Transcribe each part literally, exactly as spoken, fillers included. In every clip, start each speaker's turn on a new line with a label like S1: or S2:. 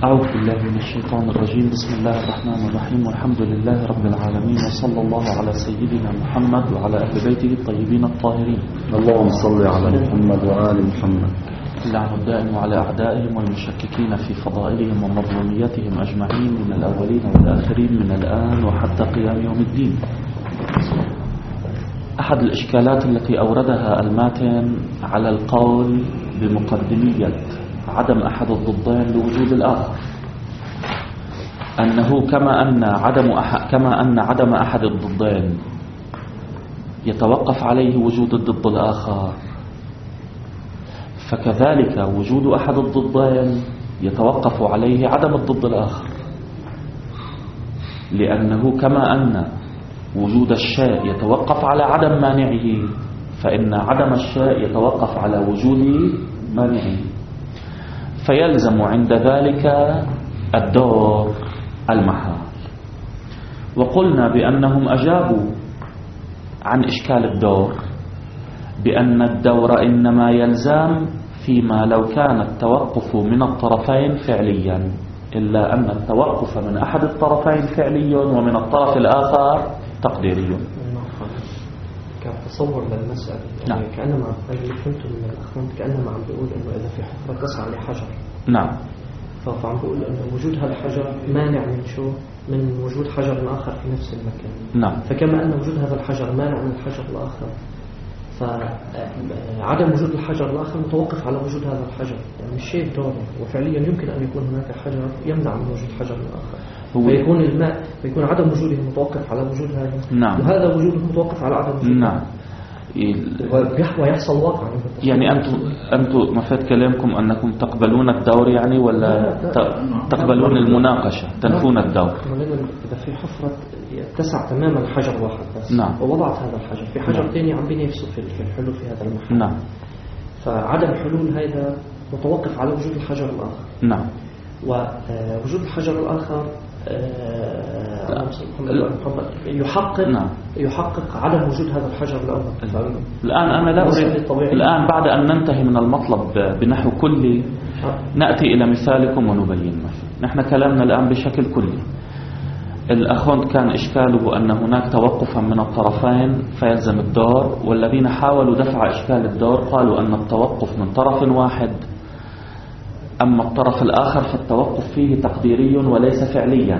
S1: أعوذ بالله من الشيطان الرجيم. بسم الله الرحمن الرحيم، والحمد لله رب العالمين، وصلى الله على سيدنا محمد وعلى أهل بيته الطيبين الطاهرين.
S2: اللهم صل على محمد وآل محمد.
S1: اللعن الدائم على أعدائهم والمشككين في فضائلهم ومظلوميتهم أجمعين من الأولين والآخرين من الآن وحتى قيام يوم الدين. أحد الإشكالات التي أوردها الماتن على القول بمقدمية عدم أحد الضدين لوجود الآخر، أنه كما أن عدم أحد كما أن عدم أحد الضدين يتوقف عليه وجود الضد الآخر، فكذلك وجود أحد الضدين يتوقف عليه عدم الضد الآخر، لأنه كما أن وجود الشيء يتوقف على عدم مانعه، فإن عدم الشيء يتوقف على وجود مانعه، فيلزم عند ذلك الدور المحال. وقلنا بأنهم أجابوا عن إشكال الدور بأن الدور إنما يلزم فيما لو كان التوقف من الطرفين فعليا، إلا أن التوقف من أحد الطرفين فعلي ومن الطرف الآخر تقديري.
S3: كتصور للمسألة
S1: نعم.
S3: يعني كأنما اللي فهمته من الأخوان كأنما عم بيقول إنه إذا في حفرة تسعى لحجر،
S1: نعم،
S3: فعم بيقول إنه وجود هذا الحجر مانع من شو؟ من وجود حجر آخر في نفس المكان.
S1: نعم.
S3: فكما أن وجود هذا الحجر مانع من الحجر الآخر، فعدم وجود الحجر الآخر متوقف على وجود هذا الحجر، يعني الشيء دوري، وفعليا يمكن أن يكون هناك حجر يمنع من وجود حجر آخر، فيكون الماء فيكون عدم وجوده متوقف على وجود هذا.
S1: نعم.
S3: وهذا وجوده متوقف على عدم وجوده.
S1: نعم.
S3: ويحصل واقع.
S1: يعني أنتم أنتم مفاد كلامكم أنكم تقبلون الدور يعني، ولا تقبلون المناقشة تنفون الدور؟
S3: إذا في حفرة تسع تماما حجر واحد بس،
S1: نعم،
S3: ووضعت هذا الحجر في حجر ثاني عم بينافسه في الحلول في هذا المحل،
S1: نعم،
S3: فعدم حلول هذا متوقف على وجود الحجر الآخر.
S1: نعم.
S3: ووجود الحجر الآخر يحقق
S1: نعم.
S3: يحقق عدم وجود هذا الحجر الأول.
S1: الآن أنا لا أريد الآن بعد أن ننتهي من المطلب بنحو كلي نأتي إلى مثالكم ونبين مثل. نحن كلامنا الآن بشكل كلي. الأخوان كان إشكاله أن هناك توقفا من الطرفين فيلزم الدور، والذين حاولوا دفع إشكال الدور قالوا أن التوقف من طرف واحد، أما الطرف الآخر فالتوقف فيه تقديري وليس فعليا.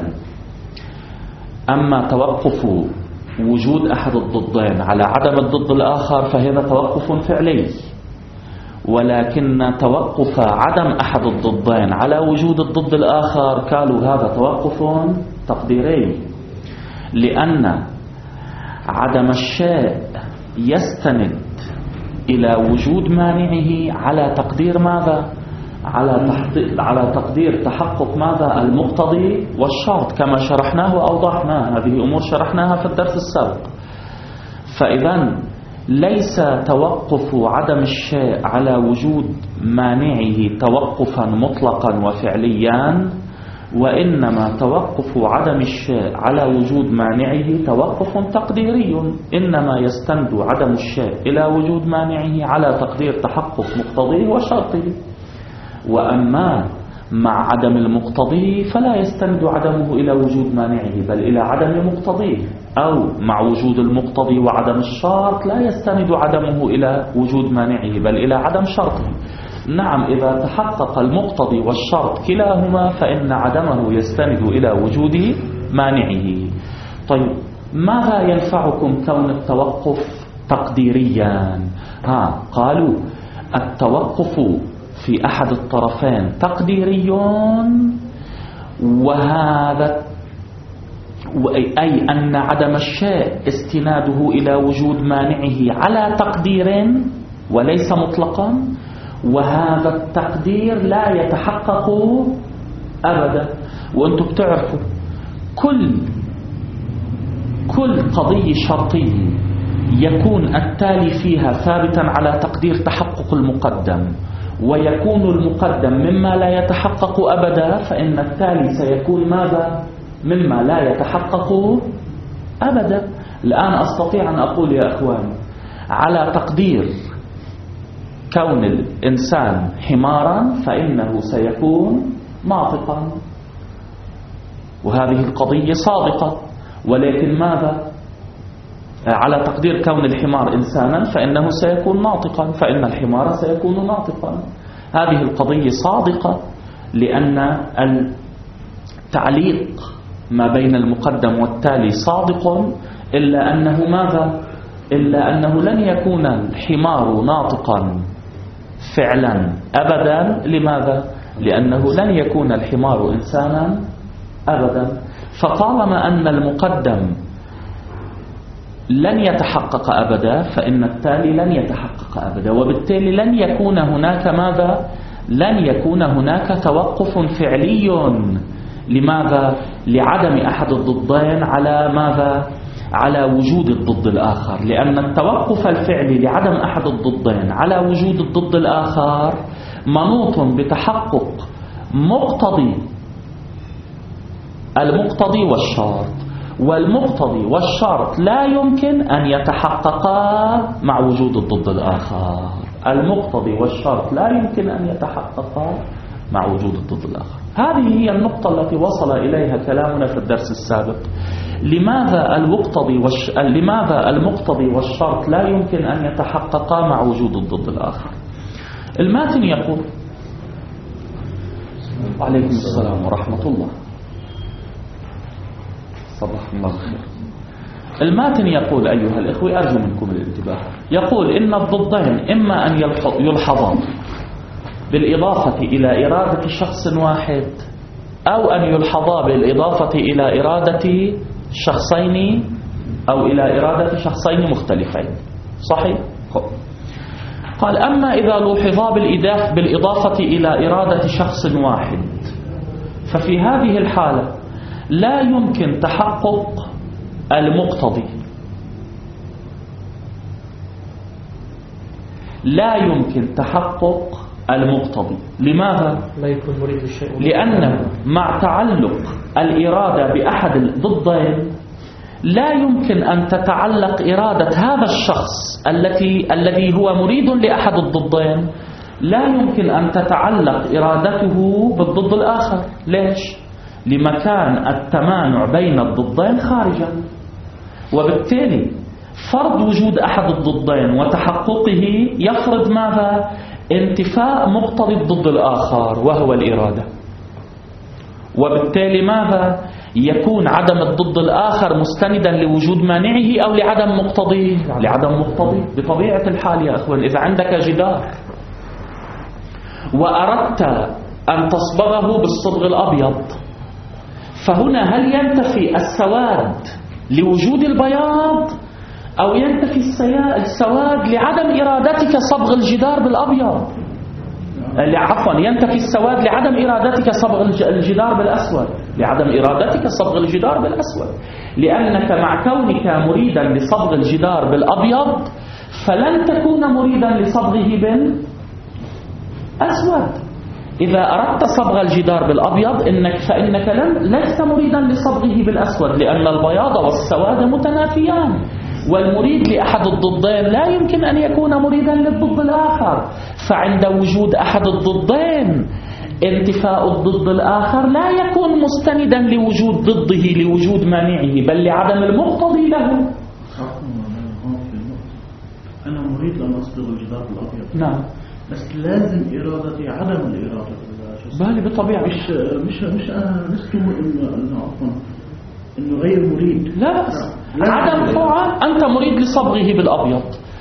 S1: أما توقف وجود أحد الضدين على عدم الضد الآخر فهذا توقف فعلي، ولكن توقف عدم أحد الضدين على وجود الضد الآخر قالوا هذا توقف تقديري، لأن عدم الشيء يستند إلى وجود مانعه على تقدير ماذا؟ على على تقدير تحقق ماذا؟ المقتضي والشرط، كما شرحناه وأوضحناه. هذه أمور شرحناها في الدرس السابق. فإذا ليس توقف عدم الشيء على وجود مانعه توقفا مطلقا وفعليا، وإنما توقف عدم الشيء على وجود مانعه توقف تقديري، إنما يستند عدم الشيء إلى وجود مانعه على تقدير تحقق مقتضيه وشرطه. وأما مع عدم المقتضي فلا يستند عدمه إلى وجود مانعه بل إلى عدم مقتضيه، أو مع وجود المقتضي وعدم الشرط لا يستند عدمه إلى وجود مانعه بل إلى عدم شرطه. نعم، إذا تحقق المقتضي والشرط كلاهما فإن عدمه يستند إلى وجود مانعه. طيب، ماذا ينفعكم كون التوقف تقديريا؟ ها قالوا التوقف في أحد الطرفين تقديري، وهذا أي أن عدم الشيء استناده إلى وجود مانعه على تقدير وليس مطلقا، وهذا التقدير لا يتحقق أبدا. وأنتم بتعرفوا كل كل قضية شرطية يكون التالي فيها ثابتا على تقدير تحقق المقدم، ويكون المقدم مما لا يتحقق أبدا، فإن التالي سيكون ماذا؟ مما لا يتحقق أبدا. الآن أستطيع أن أقول يا أخوان على تقدير كون الإنسان حمارا فإنه سيكون ناطقا، وهذه القضية صادقة. ولكن ماذا؟ على تقدير كون الحمار إنسانا فإنه سيكون ناطقا، فإن الحمار سيكون ناطقا. هذه القضية صادقة، لأن التعليق ما بين المقدم والتالي صادق، إلا أنه ماذا؟ إلا أنه لن يكون الحمار ناطقا فعلا أبدا. لماذا؟ لأنه لن يكون الحمار إنسانا أبدا. فطالما أن المقدم لن يتحقق أبدا فإن التالي لن يتحقق أبدا، وبالتالي لن يكون هناك ماذا؟ لن يكون هناك توقف فعلي. لماذا؟ لعدم أحد الضدين على ماذا؟ على وجود الضد الآخر. لأن التوقف الفعلي لعدم أحد الضدين على وجود الضد الآخر منوط بتحقق مقتضي المقتضي والشرط، والمقتضي والشرط لا يمكن أن يتحققا مع وجود الضد الآخر. المقتضي والشرط لا يمكن أن يتحققا مع وجود الضد الآخر. هذه هي النقطة التي وصل إليها كلامنا في الدرس السابق. لماذا المقتضي والش... لماذا المقتضي والشرط لا يمكن أن يتحققا مع وجود الضد الآخر؟ الماتن يقول: وعليكم السلام ورحمة الله، صباح الله الخير. الماتن يقول أيها الإخوة، أرجو منكم الانتباه، يقول إن الضدين إما أن يلحظان بالإضافة إلى إرادة شخص واحد، أو أن يلحظا بالإضافة إلى إرادة شخصين أو إلى إرادة شخصين مختلفين. صحيح؟ قال: أما إذا لوحظا بالإضافة إلى إرادة شخص واحد ففي هذه الحالة لا يمكن تحقق المقتضي، لا يمكن تحقق المقتضي. لماذا؟
S3: لا يكون مريد للشيء،
S1: لأنه مع تعلق الإرادة بأحد الضدين لا يمكن أن تتعلق إرادة هذا الشخص التي الذي هو مريد لأحد الضدين، لا يمكن أن تتعلق إرادته بالضد الآخر. ليش؟ لمكان التمانع بين الضدين خارجا، وبالتالي فرض وجود أحد الضدين وتحققه يفرض ماذا؟ انتفاء مقتضي الضد الآخر وهو الإرادة. وبالتالي ماذا؟ يكون عدم الضد الآخر مستندا لوجود مانعه أو لعدم مقتضيه؟ لعدم مقتضيه. بطبيعة الحال يا أخوان، إذا عندك جدار وأردت أن تصبغه بالصبغ الأبيض، فهنا هل ينتفي السواد لوجود البياض أو ينتفي السواد لعدم إرادتك صبغ الجدار بالأبيض؟ عفوا، ينتفي السواد لعدم إرادتك صبغ الجدار بالأسود، لعدم إرادتك صبغ الجدار بالأسود، لأنك مع كونك مريدا لصبغ الجدار بالأبيض فلن تكون مريدا لصبغه بالأسود. إذا أردت صبغ الجدار بالأبيض إنك فإنك لن لست مريدا لصبغه بالأسود، لأن البياض والسواد متنافيان، والمريد لأحد الضدين لا يمكن أن يكون مريدا للضد الآخر. فعند وجود أحد الضدين انتفاء الضد الآخر لا يكون مستندا لوجود ضده لوجود مانعه، بل لعدم المقتضي له.
S4: أنا مريد أن أصبغ الجدار بالأبيض،
S1: نعم،
S4: بس لازم إرادتي عدم الإرادة.
S1: بالي بالطبيعة
S4: مش مش مش أنا نسكم إنه إنه عفوا إنه غير مريد.
S1: لا بأس. عدم طبعا أنت مريد لصبغه بالأبيض،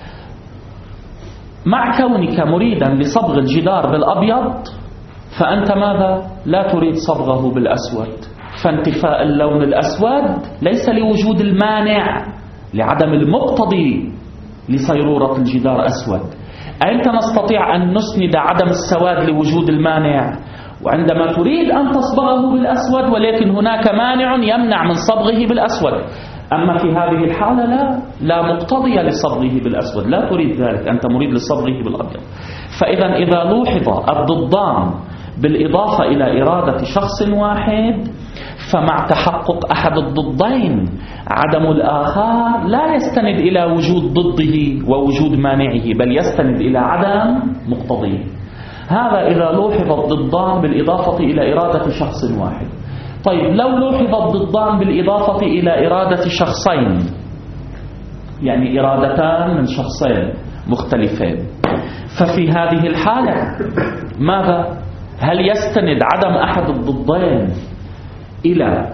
S1: مع كونك مريدا لصبغ الجدار بالأبيض فأنت ماذا؟ لا تريد صبغه بالأسود. فانتفاء اللون الأسود ليس لوجود المانع، لعدم المقتضي لصيرورة الجدار أسود. أنت نستطيع أن نسند عدم السواد لوجود المانع، وعندما تريد أن تصبغه بالأسود ولكن هناك مانع يمنع من صبغه بالأسود. أما في هذه الحالة لا لا مقتضي لصبغه بالأسود، لا تريد ذلك، أنت مريد لصبغه بالأبيض. فإذا إذا لوحظ الضدان بالإضافة إلى إرادة شخص واحد فمع تحقق أحد الضدين عدم الآخر لا يستند إلى وجود ضده ووجود مانعه، بل يستند إلى عدم مقتضيه. هذا إذا لوحظ الضدان بالإضافة إلى إرادة شخص واحد. طيب لو لوحظ الضدان بالإضافة إلى إرادة شخصين، يعني إرادتان من شخصين مختلفين، ففي هذه الحالة ماذا؟ هل يستند عدم أحد الضدين إلى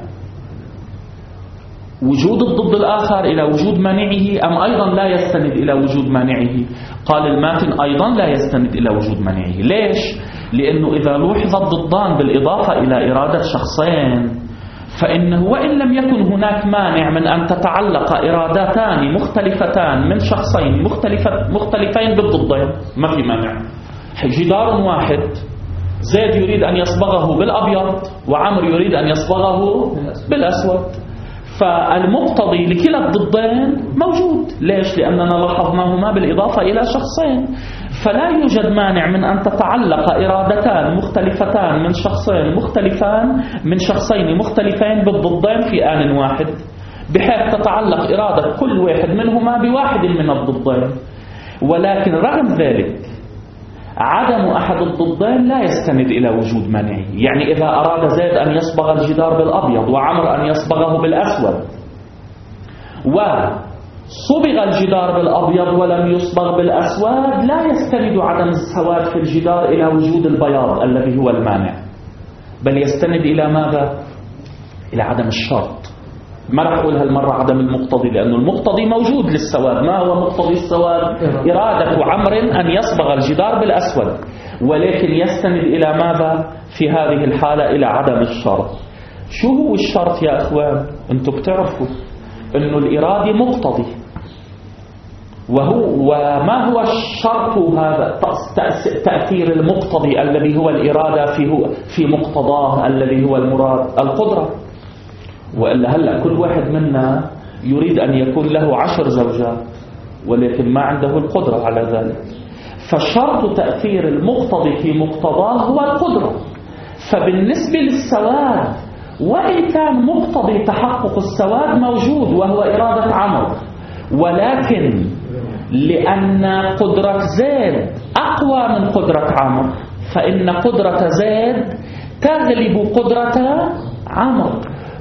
S1: وجود الضد الآخر، إلى وجود مانعه، أم أيضا لا يستند إلى وجود مانعه؟ قال الماتن أيضا لا يستند إلى وجود مانعه. ليش؟ لأنه إذا لوحظ الضدان بالإضافة إلى إرادة شخصين، فإنه وإن لم يكن هناك مانع من أن تتعلق إرادتان مختلفتان من شخصين مختلفين بالضدين، ما في مانع. جدار واحد، زيد يريد أن يصبغه بالأبيض وعمر يريد أن يصبغه بالأسود، فالمقتضي لكلا الضدين موجود. ليش؟ لأننا لاحظناهما بالإضافة إلى شخصين، فلا يوجد مانع من أن تتعلق إرادتان مختلفتان من شخصين مختلفان من شخصين مختلفين بالضدين في آن واحد، بحيث تتعلق إرادة كل واحد منهما بواحد من الضدين. ولكن رغم ذلك عدم أحد الضدين لا يستند إلى وجود مانعه. يعني إذا أراد زيد أن يصبغ الجدار بالأبيض وعمر أن يصبغه بالأسود، وصبغ الجدار بالأبيض ولم يصبغ بالأسود، لا يستند عدم السواد في الجدار إلى وجود البياض الذي هو المانع، بل يستند إلى ماذا؟ إلى عدم الشرط. ما راح أقول هالمرة عدم المقتضي، لأنه المقتضي موجود للسواد. ما هو مقتضي السواد؟ إرادة عمر أن يصبغ الجدار بالأسود، ولكن يستند إلى ماذا في هذه الحالة؟ إلى عدم الشرط. شو هو الشرط يا أخوان؟ أنتم بتعرفوا أنه الإرادة مقتضي، وهو وما هو الشرط؟ هذا تأثير المقتضي الذي هو الإرادة في في مقتضاه الذي هو المراد القدرة. وإلا هلأ كل واحد منا يريد أن يكون له عشر زوجات ولكن ما عنده القدرة على ذلك، فشرط تأثير المقتضي في مقتضاه هو القدرة. فبالنسبة للسواد، وإن كان مقتضي تحقق السواد موجود وهو إرادة عمر، ولكن لأن قدرة زيد أقوى من قدرة عمر، فإن قدرة زيد تغلب قدرة عمر،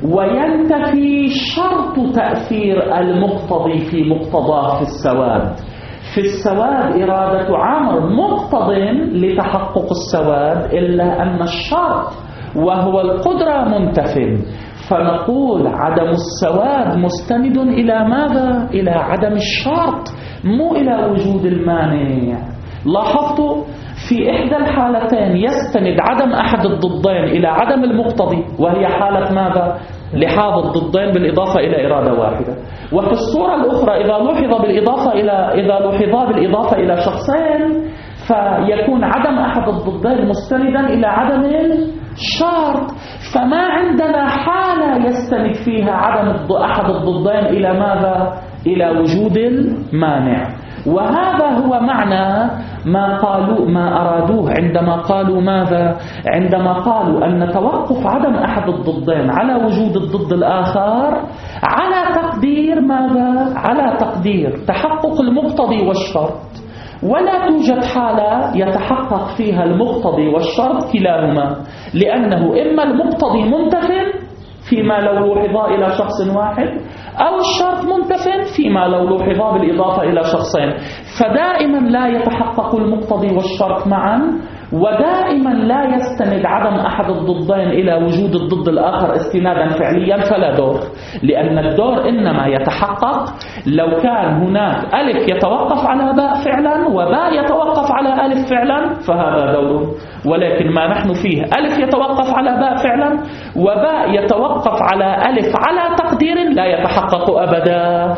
S1: وينتفي شرط تأثير المقتضي في مقتضاه في السواد. في السواد إرادة عمر مقتض لتحقق السواد، إلا أن الشرط وهو القدرة منتف، فنقول عدم السواد مستند إلى ماذا؟ إلى عدم الشرط، مو إلى وجود المانع. لاحظتوا في إحدى الحالتين يستند عدم أحد الضدين إلى عدم المقتضي، وهي حالة ماذا؟ لحاظ الضدين بالإضافة إلى إرادة واحدة. وفي الصورة الأخرى إذا لوحظ بالإضافة إلى إذا لوحظا بالإضافة إلى شخصين، فيكون عدم أحد الضدين مستندا إلى عدم الشرط. فما عندنا حالة يستند فيها عدم أحد الضدين إلى ماذا؟ إلى وجود المانع. وهذا هو معنى ما قالوا ما أرادوه عندما قالوا ماذا؟ عندما قالوا أن توقف عدم أحد الضدين على وجود الضد الآخر على تقدير ماذا؟ على تقدير تحقق المقتضي والشرط، ولا توجد حالة يتحقق فيها المقتضي والشرط كلاهما، لأنه إما المقتضي منتف فيما لو لوحظا إلى شخص واحد، أو الشرط منتف فيما لو لوحظا بالإضافة إلى شخصين. فدائما لا يتحقق المقتضي والشرط معا، ودائما لا يستند عدم أحد الضدين إلى وجود الضد الآخر استنادا فعليا، فلا دور، لأن الدور إنما يتحقق لو كان هناك ألف يتوقف على باء فعلا وباء يتوقف على ألف فعلا، فهذا دور. ولكن ما نحن فيه ألف يتوقف على باء فعلا وباء يتوقف على ألف على تقدير لا يتحقق أبدا.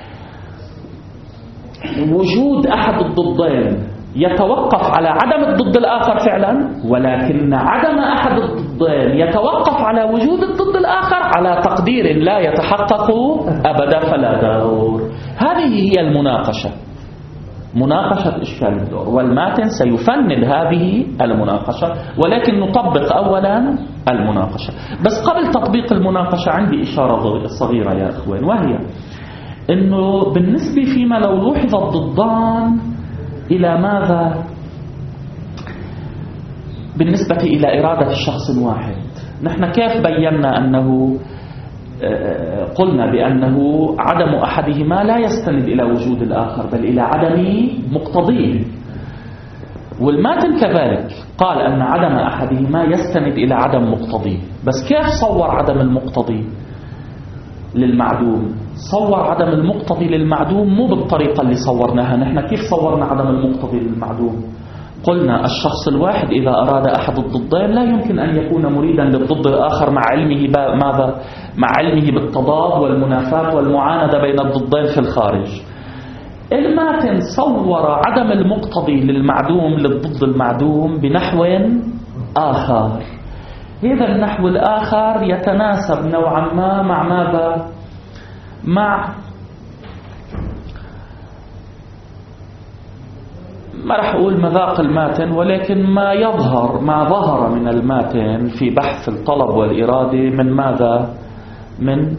S1: وجود أحد الضدين يتوقف على عدم الضد الآخر فعلا، ولكن عدم أحد الضدين يتوقف على وجود الضد الآخر على تقدير لا يتحقق أبدا، فلا دور. هذه هي المناقشة، مناقشة إشكال الدور، والماتن سيفند هذه المناقشة، ولكن نطبق أولا المناقشة. بس قبل تطبيق المناقشة عندي إشارة صغيرة يا أخوان، وهي أنه بالنسبة فيما لو لوحظ الضدان إلى ماذا؟ بالنسبة إلى إرادة شخص واحد، نحن كيف بينا أنه قلنا بأنه عدم أحدهما لا يستند إلى وجود الآخر بل إلى عدم مقتضيه، والماتن كذلك قال أن عدم أحدهما يستند إلى عدم مقتضيه. بس كيف صور عدم المقتضي للمعدوم؟ صور عدم المقتضي للمعدوم مو بالطريقة اللي صورناها نحن. كيف صورنا عدم المقتضي للمعدوم؟ قلنا الشخص الواحد إذا أراد أحد الضدين لا يمكن أن يكون مريدا للضد الآخر مع علمه ماذا؟ مع علمه بالتضاد والمنافاة والمعاندة بين الضدين في الخارج. الماتن صور عدم المقتضي للمعدوم للضد المعدوم بنحو آخر. هذا النحو الآخر يتناسب نوعا ما مع ماذا؟ مع ما راح أقول مذاق الماتن، ولكن ما يظهر ما ظهر من الماتن في بحث الطلب والإرادة من ماذا؟ من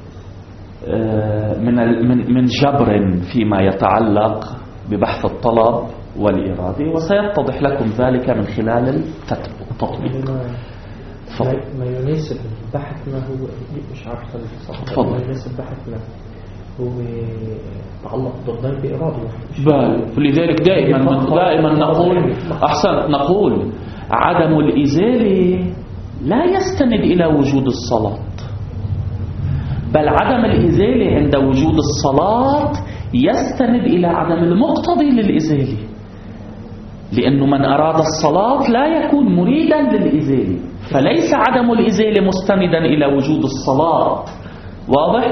S1: من من من جبر فيما يتعلق ببحث الطلب والإرادة، وسيتضح لكم ذلك من خلال التطبيق.
S3: ما يناسب بحثنا هو مش عارف صح. ما يناسب بحثنا هو تعلق ضدين بإرادة
S1: بل فلذلك دائما دائما نقول أحسن نقول عدم الإزالة لا يستند إلى وجود الصلاة، بل عدم الإزالة عند وجود الصلاة يستند إلى عدم المقتضي للإزالة، لأنه من أراد الصلاة لا يكون مريدا للإزالة، فليس عدم الإزالة مستندا إلى وجود الصلاة. واضح؟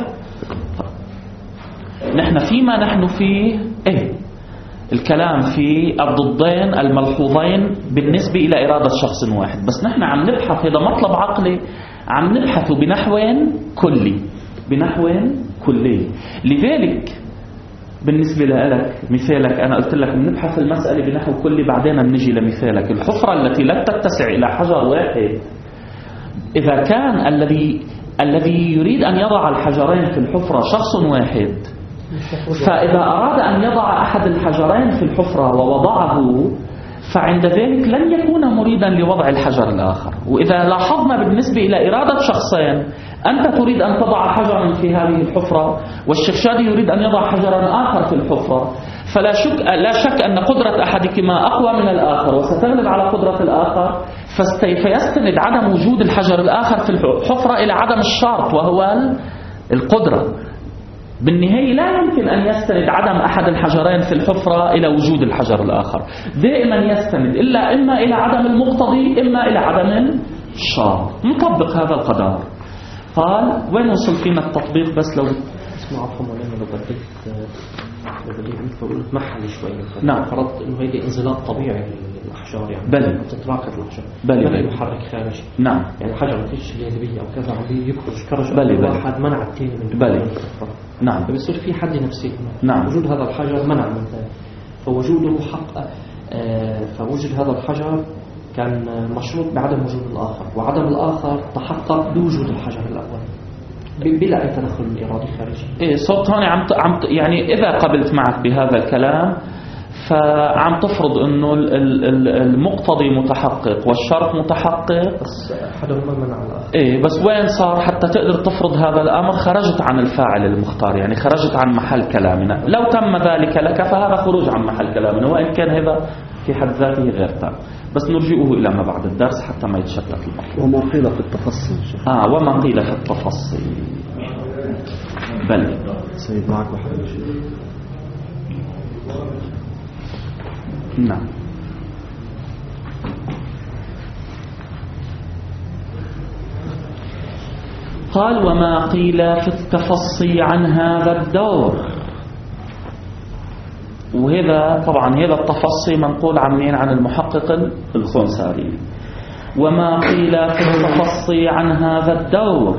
S1: نحن فيما نحن فيه إيه؟ الكلام في الضدين الملحوظين بالنسبة إلى إرادة شخص واحد، بس نحن عم نبحث، هذا مطلب عقلي، عم نبحث بنحو كلي بنحو كلي. لذلك بالنسبة لك مثالك أنا قلت لك نبحث المسألة بنحو كلي، بعدين نجي لمثالك الحفرة التي لا تتسع إلى حجر واحد. إذا كان الذي الذي يريد أن يضع الحجرين في الحفرة شخص واحد، فإذا أراد أن يضع أحد الحجرين في الحفرة ووضعه فعند ذلك لن يكون مريدا لوضع الحجر الآخر. وإذا لاحظنا بالنسبة إلى إرادة شخصين، أنت تريد أن تضع حجرا في هذه الحفرة والشفشادي يريد أن يضع حجرا آخر في الحفرة، فلا شك, لا شك أن قدرة أحدكما أقوى من الآخر وستغلب على قدرة الآخر، فيستند عدم وجود الحجر الآخر في الحفرة إلى عدم الشرط وهو القدرة. بالنهاية لا يمكن أن يستند عدم أحد الحجرين في الحفرة إلى وجود الحجر الآخر، دائما يستند إلا إما إلى عدم المقتضي إما إلى عدم الشرط. نطبق هذا القدر. قال وين وصل فينا التطبيق؟ بس لو
S3: اسمع عفوا لما لو بديت لو بديت عندك بقول محل شوي.
S1: نعم.
S3: فرضت إنه هيدي انزلاق طبيعي للأحجار يعني.
S1: بل
S3: تتراكب الأحجار.
S1: بل
S3: بل محرك خارجي.
S1: نعم.
S3: يعني حجر نتيجة الجاذبية أو كذا عم يخرج كرج
S1: بل
S3: واحد منع الثاني من
S1: بل نعم.
S3: فبيصير في حد نفسي.
S1: نعم.
S3: وجود هذا الحجر منع من ذلك، فوجوده حق آه فوجود هذا الحجر كان مشروط بعدم وجود الآخر، وعدم الآخر تحقق بوجود الحجر الأول بلا أي تدخل الإرادي خارجي.
S1: إيه صوت هون عم عم يعني إذا قبلت معك بهذا الكلام فعم تفرض إنه المقتضي متحقق والشرط متحقق،
S3: بس أحدهما منع الآخر.
S1: إيه بس وين صار حتى تقدر تفرض هذا الأمر؟ خرجت عن الفاعل المختار، يعني خرجت عن محل كلامنا. لو تم ذلك لك فهذا خروج عن محل كلامنا، وإن كان هذا في حد ذاته غير تام، بس نرجئه إلى ما بعد الدرس حتى ما يتشتت المطلوب.
S2: وما قيل في التفصيل
S1: آه وما قيل في التفصيل. بل
S2: سيد معك بحاجة.
S1: نعم. قال وما قيل في التفصي عن هذا الدور. وهذا طبعا هذا التفصي منقول عن مين؟ عن المحقق الخنساري. وما قيل في التفصي عن هذا الدور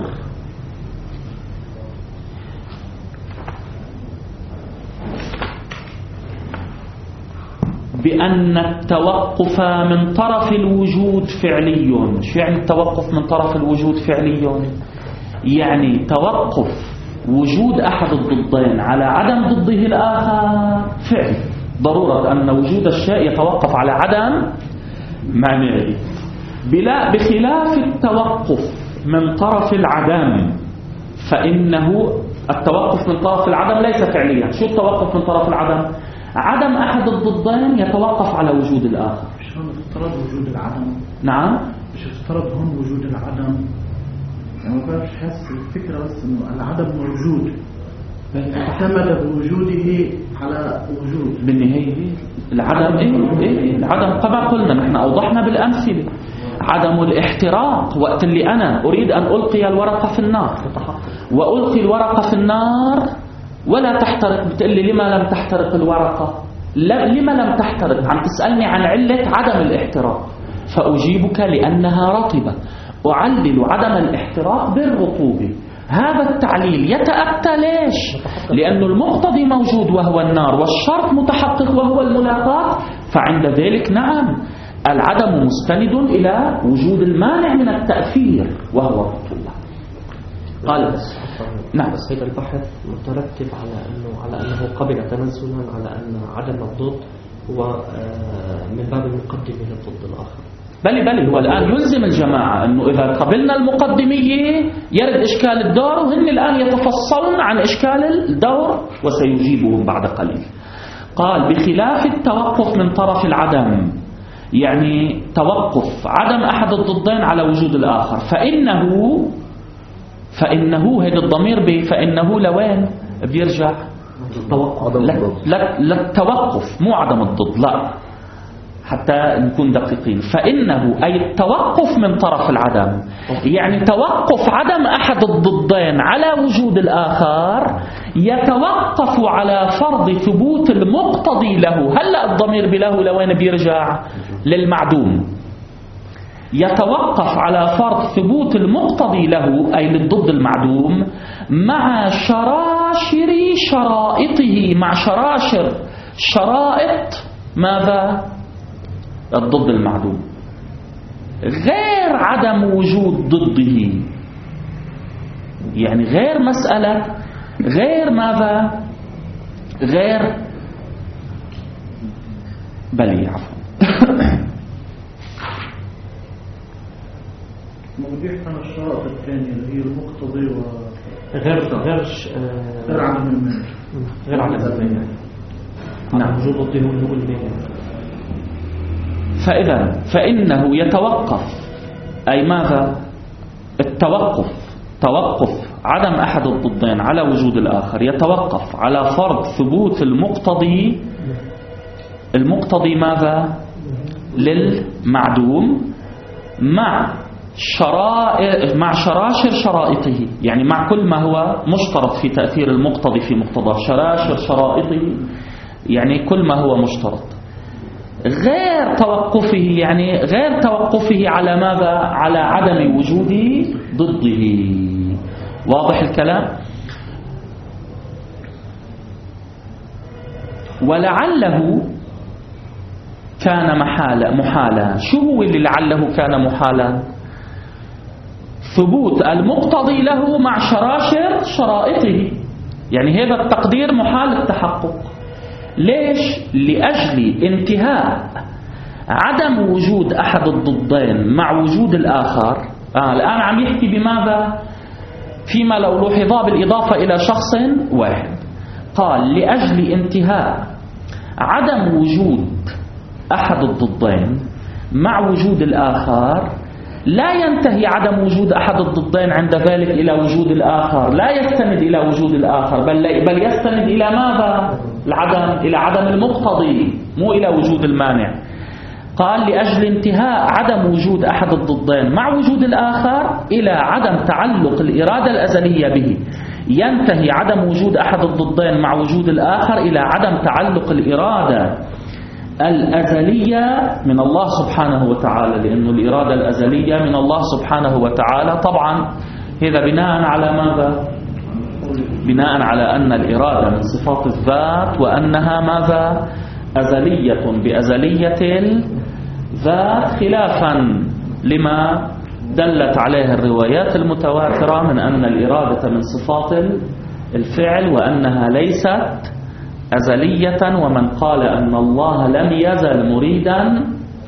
S1: بأن التوقف من طرف الوجود فعلي. شو يعني التوقف من طرف الوجود فعلي؟ يعني توقف وجود أحد الضدين على عدم ضده الآخر فعلي، ضرورة أن وجود الشيء يتوقف على عدم معنوي. بلا بخلاف التوقف من طرف العدم، فإنه التوقف من طرف العدم ليس فعليا. شو التوقف من طرف العدم؟ عدم أحد الضدين يتوقف على وجود الآخر.
S4: مش هون افترض وجود العدم؟
S1: نعم،
S4: مش افترض هون وجود العدم؟ يعني ما بعرفش، حاسس الفكرة بس إنه العدم موجود، اعتمد بوجوده على وجود.
S1: بالنهاية العدم إيه؟ إيه؟ العدم كما قلنا نحن أوضحنا بالأمثلة. عدم الاحتراق وقت اللي أنا أريد أن ألقي الورقة في النار وألقي الورقة في النار ولا تحترق، بتقلي لما لم تحترق الورقة؟ لما لم تحترق؟ عم تسألني عن علة عدم الاحتراق، فأجيبك لأنها رطبة. أعلل عدم الاحتراق بالرطوبة. هذا التعليل يتأتى ليش؟ لأن المقتضي موجود وهو النار، والشرط متحقق وهو الملاقاة، فعند ذلك نعم العدم مستند إلى وجود المانع من التأثير وهو الرطوبة. قال نعم،
S3: بس هذا البحث مترتب على أنه على أنه قبل تنزلا على أن عدم الضد هو من باب المقدمة للضد الآخر.
S1: بلي بلي هو الآن يلزم الجماعة أنه إذا قبلنا المقدمية يرد إشكال الدور، وهن الآن يتفصلون عن إشكال الدور وسيجيبهم بعد قليل. قال بخلاف التوقف من طرف العدم، يعني توقف عدم أحد الضدين على وجود الآخر، فإنه فإنه هذا الضمير ب فإنه لوين بيرجع؟ للتوقف، مو عدم الضد، لا حتى نكون دقيقين. فإنه أي التوقف من طرف العدم، يعني توقف عدم أحد الضدين على وجود الآخر يتوقف على فرض ثبوت المقتضي له. هلأ الضمير بله لوين بيرجع؟ للمعدوم. يتوقف على فرض ثبوت المقتضي له أي للضد المعدوم مع شراشر شرائطه. مع شراشر شرائط ماذا؟ الضد المعدوم، غير عدم وجود ضده، يعني غير مسألة، غير ماذا؟ غير بلي عفوا
S4: موضوع عن الشرائط الثانية اللي هي المقتضي و
S3: غير غير
S4: غير عدم المانع،
S3: غير عدم المانع. نعم، وجود ضده هو المانع.
S1: فإذا فإنه يتوقف، أي ماذا؟ التوقف، توقف عدم أحد الضدين على وجود الآخر يتوقف على فرض ثبوت المقتضي. المقتضي ماذا؟ للمعدوم مع شرائط، مع شراشر شرائطه، يعني مع كل ما هو مشترط في تأثير المقتضي في مقتضاه. شراشر شرائطه يعني كل ما هو مشترط، غير توقفه، يعني غير توقفه على ماذا؟ على عدم وجود ضده. واضح الكلام؟ ولعله كان محالا محالا. شو هو اللي لعله كان محالا؟ ثبوت المقتضي له مع شراشر شرائطه، يعني هذا التقدير محال التحقق. ليش؟ لأجل انتهاء عدم وجود أحد الضدين مع وجود الآخر. آه الآن عم يحكي بماذا؟ فيما لو لوحظا بالإضافة إلى شخص واحد. قال لأجل انتهاء عدم وجود أحد الضدين مع وجود الآخر، لا ينتهي عدم وجود أحد الضدين عند ذلك إلى وجود الآخر، لا يستند إلى وجود الآخر، بل, بل يستند إلى ماذا؟ العدم، إلى عدم المقتضي، مو إلى وجود المانع. قال لأجل انتهاء عدم وجود أحد الضدين مع وجود الآخر إلى عدم تعلق الإرادة الأزلية به. ينتهي عدم وجود أحد الضدين مع وجود الآخر إلى عدم تعلق الإرادة الأزلية من الله سبحانه وتعالى، لأن الإرادة الأزلية من الله سبحانه وتعالى. طبعا هذا بناء على ماذا؟ بناء على أن الإرادة من صفات الذات، وأنها ماذا؟ أزلية بأزلية الذات، خلافا لما دلت عليه الروايات المتواترة من أن الإرادة من صفات الفعل وأنها ليست أزلية. ومن قال أن الله لم يزل مريدا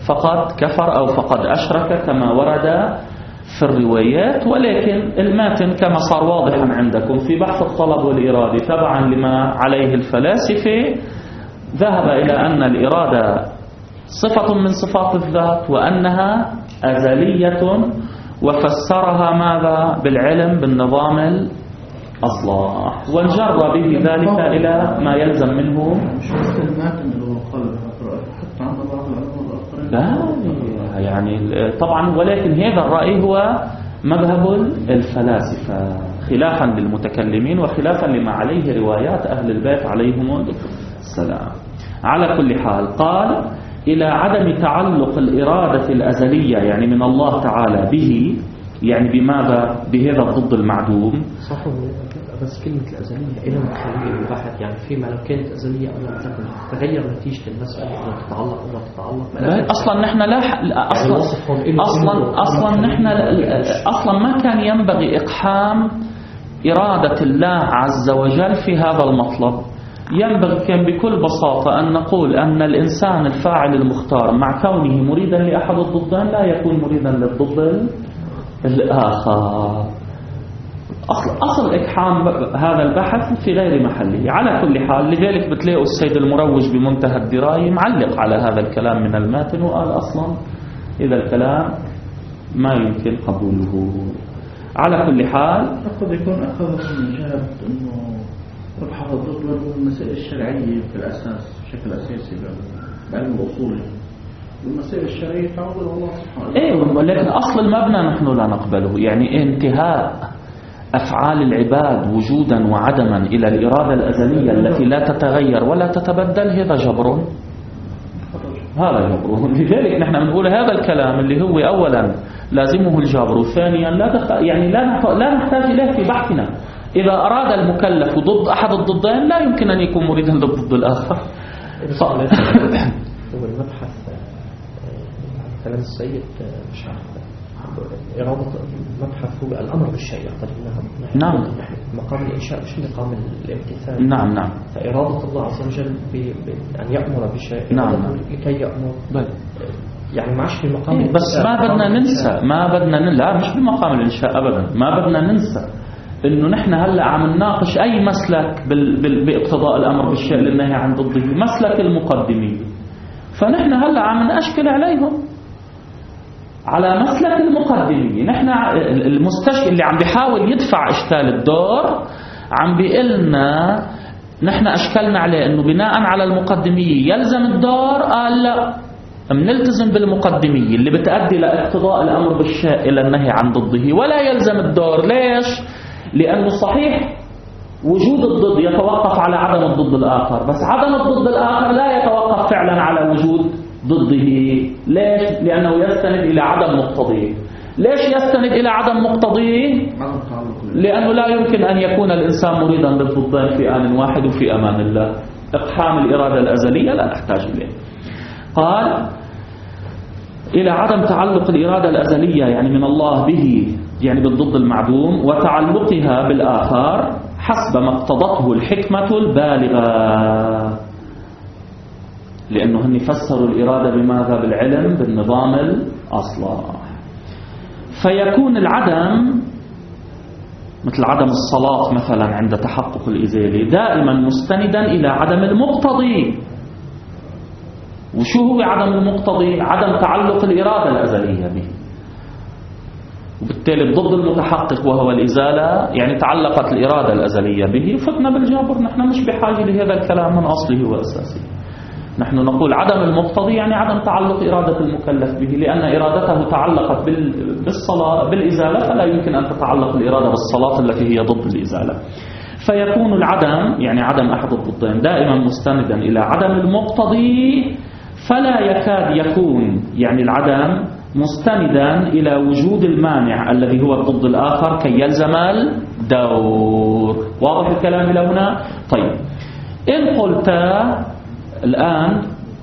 S1: فقد كفر أو فقد أشرك كما ورد في الروايات. ولكن الماتن كما صار واضحا عندكم في بحث الطلب والإرادة تبعا لما عليه الفلاسفة، ذهب إلى أن الإرادة صفة من صفات الذات وأنها أزلية، وفسرها ماذا؟ بالعلم بالنظام الأصلاح، وانجر به ذلك إلى ما يلزم منه.
S4: مش بس الماتن اللي هو قلب حتى عند بعض العلماء الآخرين
S1: لا يعني طبعا، ولكن هذا الرأي هو مذهب الفلاسفة خلافا للمتكلمين وخلافا لما عليه روايات أهل البيت عليهم السلام. على كل حال قال إلى عدم تعلق الإرادة الأزلية يعني من الله تعالى به، يعني بماذا؟ بهذا الضد المعدوم.
S3: صح، بس كلمة الأزلية إلى مخلية البحث، يعني فيما لو كانت أزلية أو لم تكن تغير نتيجة المسألة أو تتعلق أو لا تتعلق.
S1: أصلا نحن لا أصلا أصلا أصلا نحن أصلا ما كان ينبغي إقحام إرادة الله عز وجل في هذا المطلب. ينبغي كان بكل بساطة أن نقول أن الإنسان الفاعل المختار مع كونه مريدا لأحد الضدين لا يكون مريدا للضد الآخر. أصل, أصل إقحام هذا البحث في غير محله. على كل حال لذلك بتلاقوا السيد المروج بمنتهى الدراية معلق على هذا الكلام من الماتن، وقال أصلا إذا الكلام ما يمكن قبوله. على كل حال
S4: قد يكون أخذه من جهة أنه ربح الضد والمسائل الشرعية في الأساس بشكل أساسي بعلم الأصول، والمسائل الشرعية تعود الله سبحانه.
S1: إيه، ولكن أصل المبنى نحن لا نقبله، يعني انتهاء أفعال العباد وجودا وعدما إلى الإرادة الأزلية التي لا تتغير ولا تتبدل، هذا جبر، هذا جبر. لذلك نحن بنقول هذا الكلام اللي هو أولا لازمه الجبر، وثانيا لا تخ... يعني لا لا نحتاج إليه في بحثنا. إذا أراد المكلف ضد أحد الضدين لا يمكن أن يكون مريدا للضد الآخر.
S3: ف... هو المبحث كلام السيد مش عارف إرادة المبحث هو الأمر بالشيء يعتبر
S1: نعم
S3: مقام الإنشاء مش مقام الامتثال.
S1: نعم نعم.
S3: فإرادة الله عز وجل بأن يأمر بشيء
S1: نعم
S3: لكي يأمر
S1: بل.
S3: يعني معش في مقام
S1: إيه بس ما بدنا ننسى ما بدنا ن... لا مش بمقام الإنشاء أبدا. ما بدنا ننسى إنه نحن هلا عم نناقش أي مسلك بال... بال... باقتضاء الأمر بالشيء للنهي عن ضده، مسلك المقدمين. فنحن هلا عم نشكل عليهم على مسلك المقدمين. نحن المستشكل اللي عم بيحاول يدفع إشكال الدور عم بيقلنا نحن أشكلنا عليه إنه بناء على المقدمية يلزم الدور. قال لا، منلتزم بالمقدمية اللي بتأدي لاقتضاء الأمر بالشيء إلى النهي عن ضده، ولا يلزم الدور. ليش؟ لأنه صحيح وجود الضد يتوقف على عدم الضد الآخر، بس عدم الضد الآخر لا يتوقف فعلا على وجود ضده. ليش؟ لأنه يستند إلى عدم مقتضيه. ليش يستند إلى عدم مقتضيه؟ لأنه لا يمكن أن يكون الإنسان مريدا للضدين في آن واحد وفي أمان الله. إقحام الإرادة الأزلية لا نحتاج إليه. قال إلى عدم تعلق الإرادة الأزلية يعني من الله به، يعني بالضد المعدوم، وتعلقها بالآخر حسب ما اقتضته الحكمة البالغة. لأنه هن فسروا الإرادة بماذا؟ بالعلم بالنظام الأصلاح. فيكون العدم مثل عدم الصلاة مثلا عند تحقق الإزالة دائما مستندا إلى عدم المقتضي. وشو هو عدم المقتضي؟ عدم تعلق الإرادة الأزلية به، وبالتالي ضد المتحقق وهو الإزالة، يعني تعلقت الإرادة الأزلية به. فتنا بالجابر نحن مش بحاجة لهذا الكلام من أصله وأساسه. نحن نقول عدم المقتضي يعني عدم تعلق إرادة المكلف به، لأن إرادته تعلقت بالصلاة بالإزالة، فلا يمكن أن تتعلق الإرادة بالصلاة التي هي ضد الإزالة. فيكون العدم يعني عدم أحد الضدين دائما مستندا إلى عدم المقتضي، فلا يكاد يكون يعني العدم مستندا إلى وجود المانع الذي هو الضد الآخر كي يلزم الدور. واضح الكلام إلى هنا؟ طيب، إن قلت الآن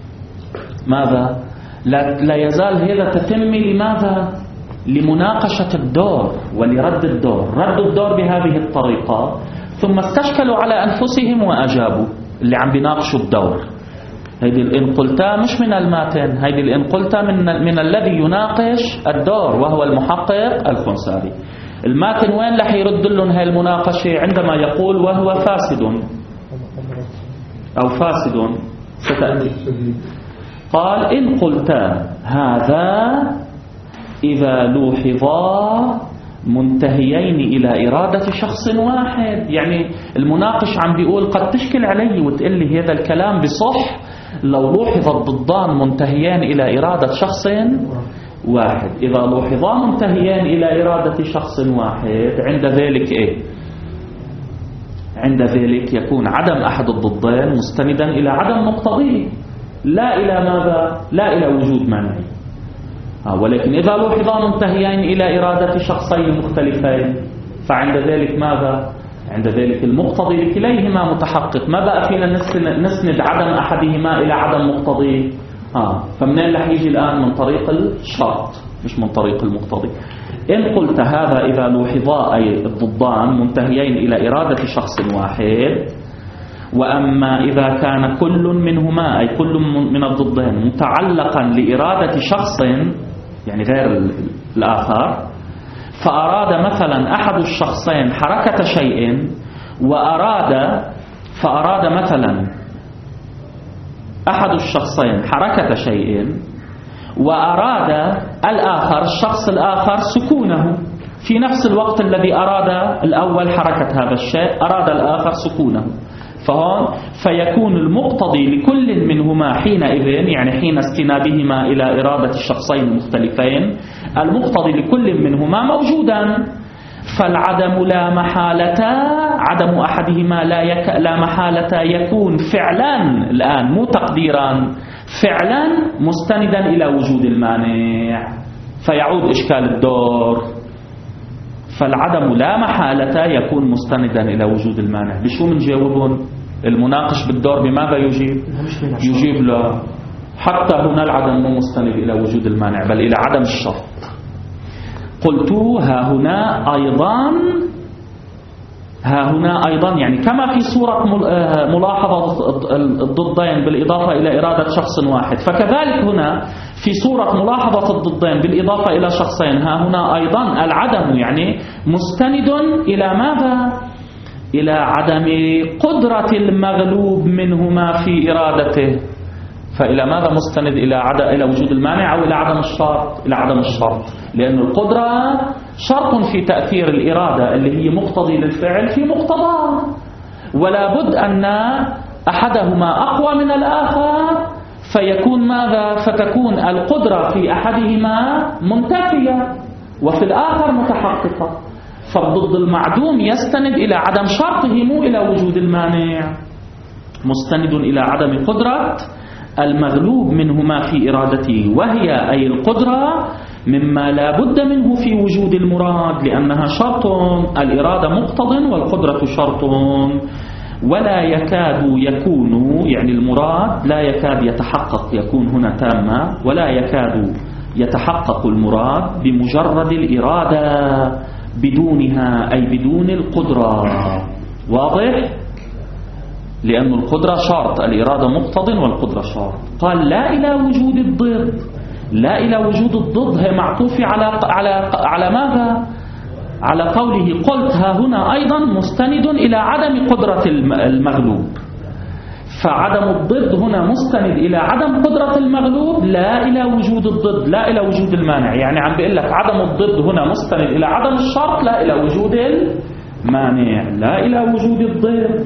S1: ماذا؟ لا, لا يزال هذا تتمي لماذا؟ لمناقشة الدور ولرد الدور. رد الدور بهذه الطريقة، ثم استشكلوا على أنفسهم وأجابوا اللي عم بيناقشوا الدور. هيدي الإن قلتا مش من الماتن، هيدي الإن قلتا من, من الذي يناقش الدور وهو المحقق الخنساري. الماتن وين رح يرد لهم هاي المناقشة؟ عندما يقول وهو فاسد أو فاسد ستأتي. قال إن قلتا هذا إذا لوحظا منتهيين إلى إرادة شخص واحد. يعني المناقش عم بيقول قد تشكل علي وتقول لي هذا الكلام بصح لو لوحظ الضدان منتهيان إلى إرادة شخص واحد. إذا لوحظا منتهيان إلى إرادة شخص واحد عند ذلك إيه؟ عند ذلك يكون عدم أحد الضدين مستندا إلى عدم مقتضيه، لا إلى ماذا؟ لا إلى وجود مانعي. ولكن إذا لوحظا منتهيين إلى إرادة شخصين مختلفين فعند ذلك ماذا؟ عند ذلك المقتضي لكليهما متحقق. ما بقى فينا نسند عدم أحدهما إلى عدم مقتضيه. آه. فمنين رح يجي الآن؟ من طريق الشرط مش من طريق المقتضي. إن قلت هذا إذا لوحظا أي الضدان منتهيين إلى إرادة شخص واحد. وأما إذا كان كل منهما أي كل من الضدين متعلقا لإرادة شخص يعني غير الآخر، فأراد مثلا أحد الشخصين حركة شيء وأراد فأراد مثلا أحد الشخصين حركة شيء وأراد الآخر الشخص الآخر سكونه في نفس الوقت الذي أراد الأول حركة هذا الشيء أراد الآخر سكونه، فهون فيكون المقتضي لكل منهما حينئذ يعني حين استنادهما إلى إرادة الشخصين المختلفين المقتضي لكل منهما موجودا. فالعدم لا محالة عدم أحدهما لا, يك لا محالة يكون فعلا الآن مو تقديرا فعلا مستندا إلى وجود المانع، فيعود إشكال الدور. فالعدم لا محالة يكون مستندا إلى وجود المانع. بشو منجاوبون؟ المناقش بالدور بماذا يجيب؟ يجيب له حتى هنا العدم مو مستند إلى وجود المانع بل إلى عدم الشرط. قلت ها هنا أيضا ها هنا أيضا يعني كما في صورة ملاحظة الضدين بالإضافة إلى إرادة شخص واحد، فكذلك هنا في صورة ملاحظة الضدين بالإضافة إلى شخصين ها هنا أيضا العدم يعني مستند إلى ماذا؟ إلى عدم قدرة المغلوب منهما في إرادته. فإلى ماذا مستند؟ إلى عدم إلى وجود المانع أو إلى عدم الشرط؟ إلى عدم الشرط، لأن القدرة شرط في تأثير الإرادة اللي هي مقتضي للفعل في مقتضاه، ولا بد أن أحدهما أقوى من الآخر فيكون ماذا؟ فتكون القدرة في أحدهما منتفية وفي الآخر متحققة. فالضد المعدوم يستند إلى عدم شرطه مو إلى وجود المانع، مستند إلى عدم قدرة المغلوب منهما في إرادته، وهي أي القدرة مما لا بد منه في وجود المراد لأنها شرط، الإرادة مقتض والقدرة شرط. ولا يكاد يكون يعني المراد لا يكاد يتحقق، يكون هنا تامة، ولا يكاد يتحقق المراد بمجرد الإرادة بدونها أي بدون القدرة. واضح؟ لأن القدرة شرط، الإرادة مقتض والقدرة شرط. قال لا إلى وجود الضد، لا إلى وجود الضد هي معطوفة على على على ماذا؟ على قوله قلت ها هنا أيضا مستند إلى عدم قدرة المغلوب. فعدم الضد هنا مستند إلى عدم قدرة المغلوب لا إلى وجود الضد، لا إلى وجود المانع. يعني عم بيقول لك عدم الضد هنا مستند إلى عدم الشرط لا إلى وجود المانع، لا إلى وجود الضد،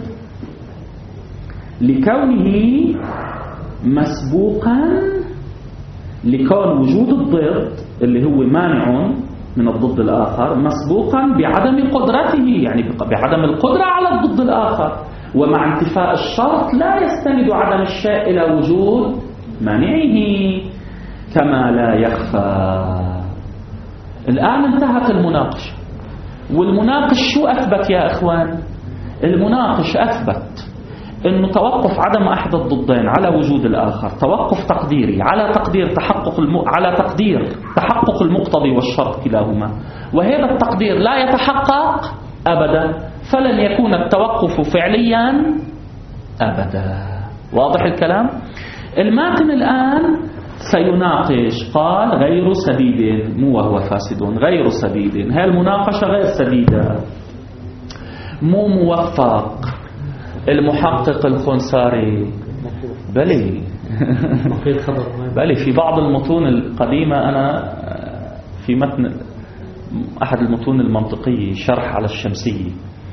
S1: لكونه مسبوقا لكون وجود الضد اللي هو مانع من الضد الآخر مسبوقا بعدم قدرته، يعني بعدم القدرة على الضد الآخر. ومع انتفاء الشرط لا يستند عدم الشيء إلى وجود مانعه كما لا يخفى. الآن انتهت المناقشة. والمناقش شو أثبت يا أخوان؟ المناقش أثبت أنه توقف عدم أحد الضدين على وجود الآخر توقف تقديري على تقدير تحقق الم... على تقدير تحقق المقتضي والشرط كلاهما، وهذا التقدير لا يتحقق أبدا، فلن يكون التوقف فعليا أبدا. واضح الكلام؟ الماتن الآن سيناقش، قال غير سديد، مو وهو فاسد، غير سديد. هاي المناقشة غير سديدة، مو موفق. المحقق الخنساري بلي بلي في بعض المتون القديمة، أنا في متن أحد المتون المنطقية شرح على الشمسية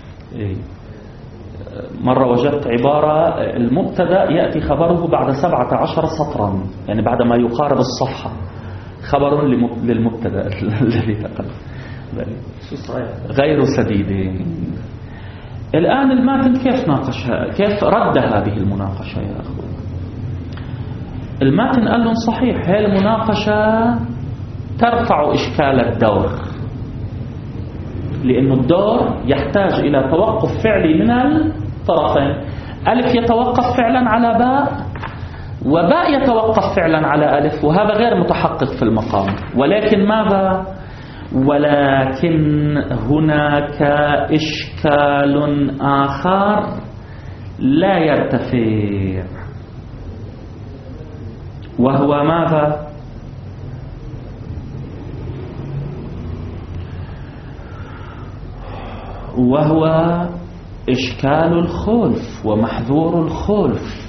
S1: مرة وجدت عبارة المبتدأ يأتي خبره بعد سبعة عشر سطرا، يعني بعد ما يقارب الصفحة خبر للمبتدأ الذي تقدم غير سديد. الآن الماتن كيف ناقشها، كيف رد هذه المناقشة يا أخوة؟ الماتن قال لهم صحيح هذه المناقشة ترفع إشكال الدور، لأن الدور يحتاج إلى توقف فعلي من الطرفين. ألف يتوقف فعلا على باء، وباء يتوقف فعلا على ألف، وهذا غير متحقق في المقام. ولكن ماذا؟ ولكن هناك إشكال آخر لا يرتفع، وهو ماذا؟ وهو إشكال الخلف ومحذور الخلف.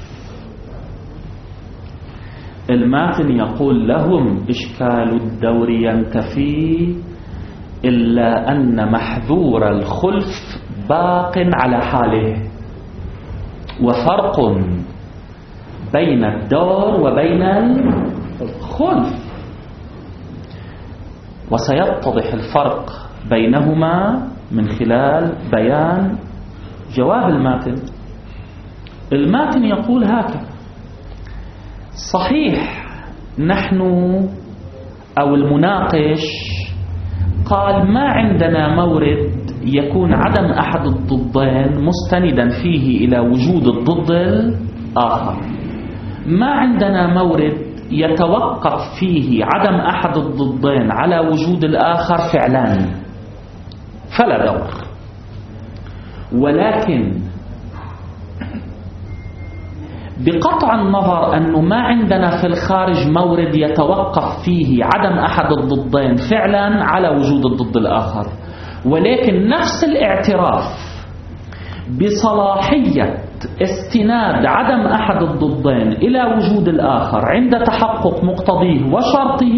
S1: الماتن يقول لهم إشكال الدور ينتفي إلا أن محذور الخلف باق على حاله، وفرق بين الدور وبين الخلف، وسيتضح الفرق بينهما من خلال بيان جواب الماتن. الماتن يقول هكذا: صحيح نحن أو المناقش قال ما عندنا مورد يكون عدم أحد الضدين مستندا فيه إلى وجود الضد الآخر، ما عندنا مورد يتوقف فيه عدم أحد الضدين على وجود الآخر فعلان، فلا دور. ولكن بقطع النظر أنه ما عندنا في الخارج مورد يتوقف فيه عدم أحد الضدين فعلا على وجود الضد الآخر، ولكن نفس الاعتراف بصلاحية استناد عدم أحد الضدين إلى وجود الآخر عند تحقق مقتضيه وشرطه،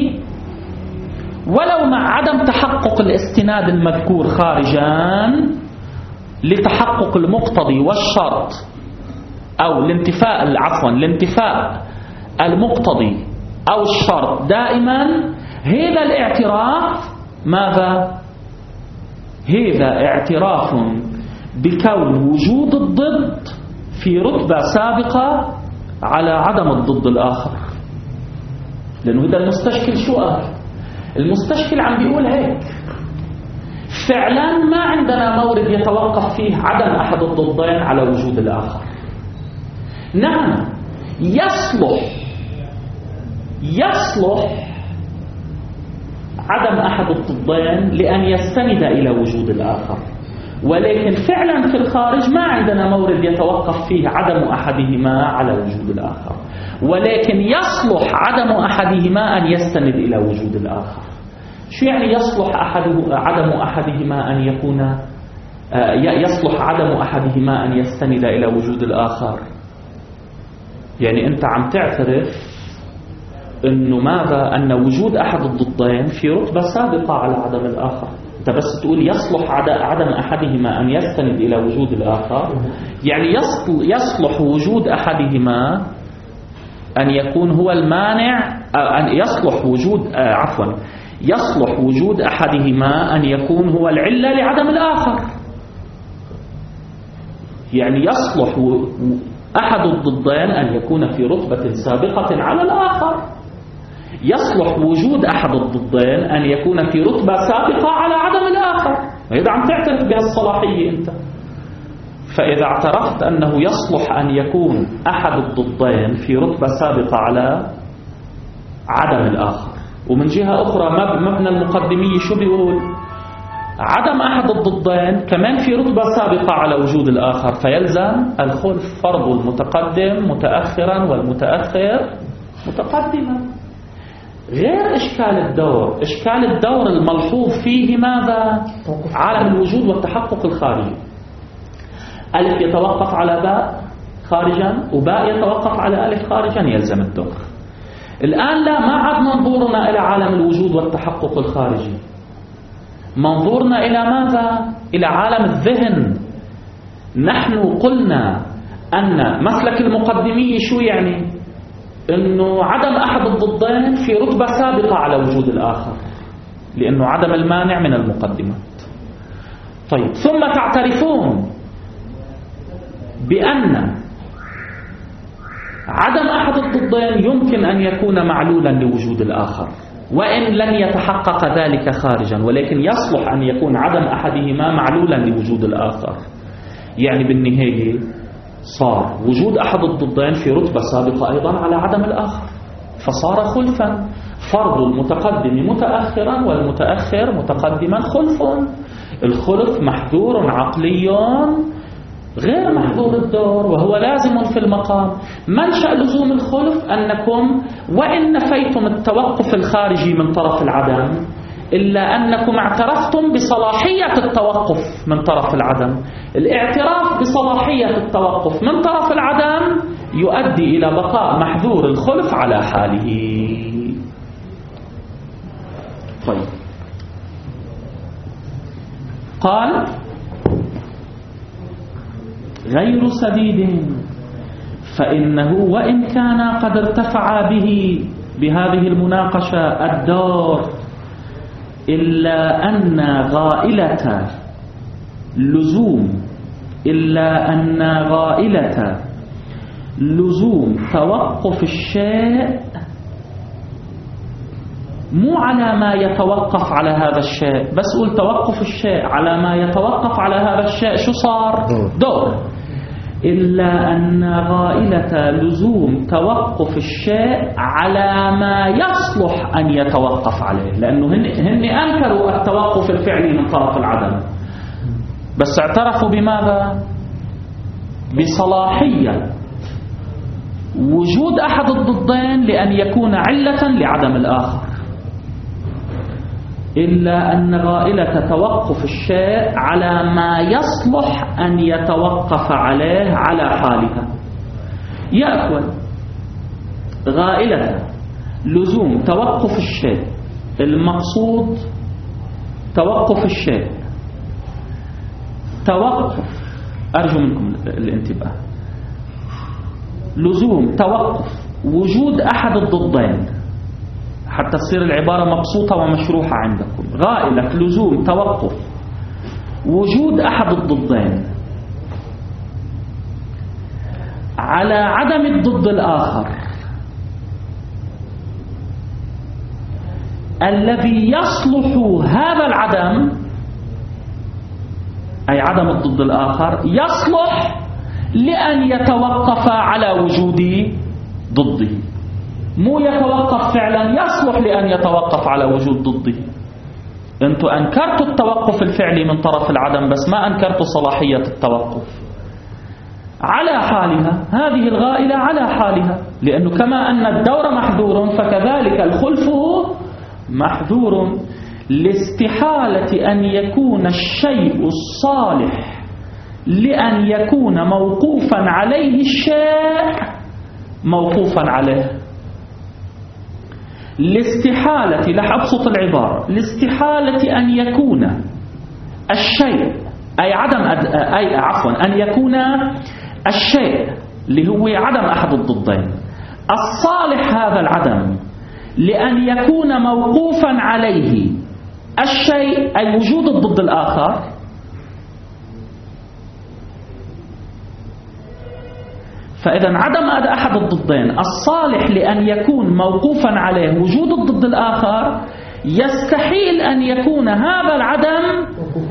S1: ولو مع عدم تحقق الاستناد المذكور خارجا لتحقق المقتضي والشرط، أو الانتفاء عفوا الانتفاء المقتضي أو الشرط دائما، هذا الاعتراف ماذا؟ هذا اعتراف بكون وجود الضد في رتبة سابقة على عدم الضد الآخر. لأنه هذا المستشكل شو قال؟ المستشكل عم بيقول هيك: فعلا ما عندنا مورد يتوقف فيه عدم أحد الضدين على وجود الآخر. نعم يصلح يصلح عدم أحد الضدين لأن يستند إلى وجود الآخر، ولكن فعلا في الخارج ما عندنا مورد يتوقف فيه عدم أحدهما على وجود الآخر، ولكن يصلح عدم أحدهما أن يستند إلى وجود الآخر. شو يعني يصلح أحده عدم أحدهما أن يكون يصلح عدم أحدهما أن يستند إلى وجود الآخر؟ يعني أنت عم تعترف أنه ماذا؟ أن وجود أحد الضدين في رتبة سابقة على عدم الآخر. أنت بس تقول يصلح عدم أحدهما أن يستند إلى وجود الآخر، يعني يصلح وجود أحدهما أن يكون هو المانع، أن يصلح وجود عفوا يصلح وجود أحدهما أن يكون هو العلة لعدم الآخر. يعني يصلح أحد الضدين أن يكون في رتبة سابقة على الآخر، يصلح وجود أحد الضدين أن يكون في رتبة سابقة على عدم الآخر. إذا عم تعترف بهالصلاحية أنت، فإذا اعترفت أنه يصلح أن يكون أحد الضدين في رتبة سابقة على عدم الآخر، ومن جهة أخرى مبنى المقدمية شو بيقول؟ عدم أحد الضدين كمان في رتبة سابقة على وجود الآخر، فيلزم الخلف، فرض المتقدم متأخرا والمتأخر متقدما. غير إشكال الدور، إشكال الدور الملحوظ فيه ماذا؟ عالم الوجود والتحقق الخارجي. ألف يتوقف على باء خارجا وباء يتوقف على ألف خارجا، يلزم الدور. الآن لا، ما عاد منظورنا إلى عالم الوجود والتحقق الخارجي، منظورنا إلى ماذا؟ إلى عالم الذهن. نحن قلنا أن مسلك المقدمي شو يعني؟ أنه عدم أحد الضدين في رتبة سابقة على وجود الآخر، لأنه عدم المانع من المقدمات. طيب، ثم تعترفون بأن عدم أحد الضدين يمكن أن يكون معلولا لوجود الآخر، وإن لن يتحقق ذلك خارجا، ولكن يصلح أن يكون عدم أحدهما معلولا لوجود الآخر. يعني بالنهاية صار وجود أحد الضدين في رتبة سابقة أيضا على عدم الآخر، فصار خلفا، فرض المتقدم متأخرا والمتأخر متقدما خلف. الخلف محذور عقلي غير محظور الدور، وهو لازم في المقام. منشأ لزوم الخلف أنكم وإن نفيتم التوقف الخارجي من طرف العدم إلا أنكم اعترفتم بصلاحية التوقف من طرف العدم. الاعتراف بصلاحية التوقف من طرف العدم يؤدي إلى بقاء محذور الخلف على حاله. طيب، قال غير سديد فإنه وإن كان قد ارتفع به بهذه المناقشة الدور، إلا أن غائلة لزوم إلا أن غائلة لزوم توقف الشيء مو على ما يتوقف على هذا الشيء، بس قول توقف الشيء على ما يتوقف على هذا الشيء شو صار؟ دور. إلا أن غائلة لزوم توقف الشيء على ما يصلح أن يتوقف عليه، لأنه هن, هن أنكروا التوقف الفعلي من طرف العدم، بس اعترفوا بماذا؟ بصلاحية وجود أحد الضدين لأن يكون علة لعدم الآخر. إلا أن غائلة توقف الشيء على ما يصلح أن يتوقف عليه على حالها. يأكل غائلة لزوم توقف الشيء، المقصود توقف الشيء، توقف، أرجو منكم الانتباه، لزوم توقف وجود أحد الضدين حتى تصير العبارة مبسوطة ومشروحة عندكم. غائلة لزوم توقف وجود أحد الضدين على عدم الضد الآخر الذي يصلح هذا العدم، أي عدم الضد الآخر يصلح لأن يتوقف على وجود ضده، مو يتوقف فعلا، يصلح لأن يتوقف على وجود ضده. أنتم أنكرتوا التوقف الفعلي من طرف العدم، بس ما أنكرتوا صلاحية التوقف. على حالها هذه الغائلة على حالها، لأنه كما أن الدور محذور فكذلك الخلف محذور، لاستحالة أن يكون الشيء الصالح لأن يكون موقوفا عليه الشيء موقوفا عليه. لاستحالة، لحبسط العبارة، لاستحالة أن يكون الشيء أي عدم أد... أي عفوا أن يكون الشيء اللي هو عدم أحد الضدين الصالح هذا العدم لأن يكون موقوفا عليه الشيء أي وجود الضد الآخر، فإذا عدم أحد الضدين الصالح لأن يكون موقوفا عليه وجود الضد الآخر، يستحيل أن يكون هذا العدم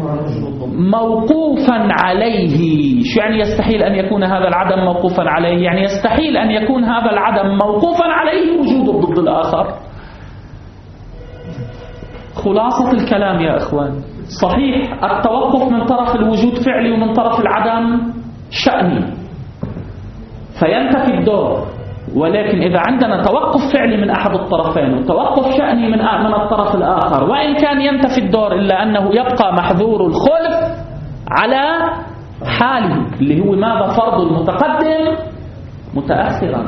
S1: موقوفا عليه. شو يعني يستحيل أن يكون هذا العدم موقوفا عليه؟ يعني يستحيل أن يكون هذا العدم موقوفا عليه وجود الضد الآخر. خلاصة الكلام يا إخوان، صحيح التوقف من طرف الوجود فعلي ومن طرف العدم شأني فينتفي الدور، ولكن إذا عندنا توقف فعلي من أحد الطرفين وتوقف شأني من من الطرف الآخر، وإن كان ينتفي الدور إلا أنه يبقى محذور الخلف على حاله اللي هو ماذا؟ فرض المتقدم متأخرا،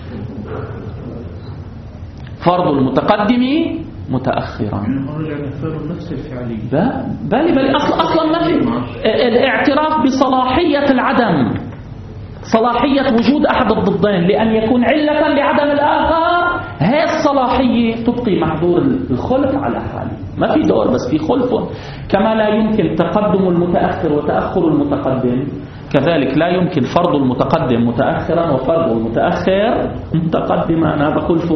S1: فرض المتقدم متأخرا. بل بل أصلا أصلا ما في الاعتراف بصلاحية العدم، صلاحية وجود أحد الضدين لأن يكون علة لعدم الآخر، هي الصلاحية تبقي محظور الخلف على حاله، ما في دور بس في خلف. كما لا يمكن تقدم المتأخر وتأخر المتقدم، كذلك لا يمكن فرض المتقدم متأخرا وفرض المتأخر متقدما، هذا خلف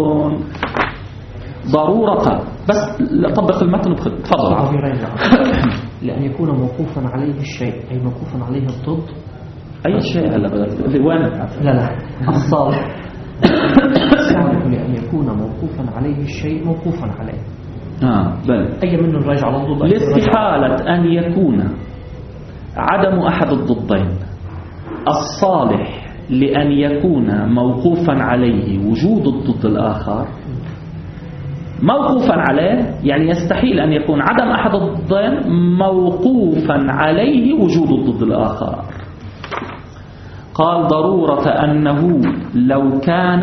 S1: ضرورة. بس طبق المتن تفضل.
S3: لأن يكون موقوفا عليه الشيء أي موقوفا عليه الضد.
S1: أي شيء هلا وين؟
S3: لا لا الصالح لأن يكون موقوفا عليه الشيء موقوفا عليه.
S1: آه بل
S3: أي منه الراجع على الضد؟
S1: لاستحالة أن يكون عدم أحد الضدين الصالح لأن يكون موقوفا عليه وجود الضد الآخر. موقوفا عليه يعني يستحيل أن يكون عدم أحد الضدين موقوفا عليه وجود الضد الآخر. قال ضرورة أنه لو كان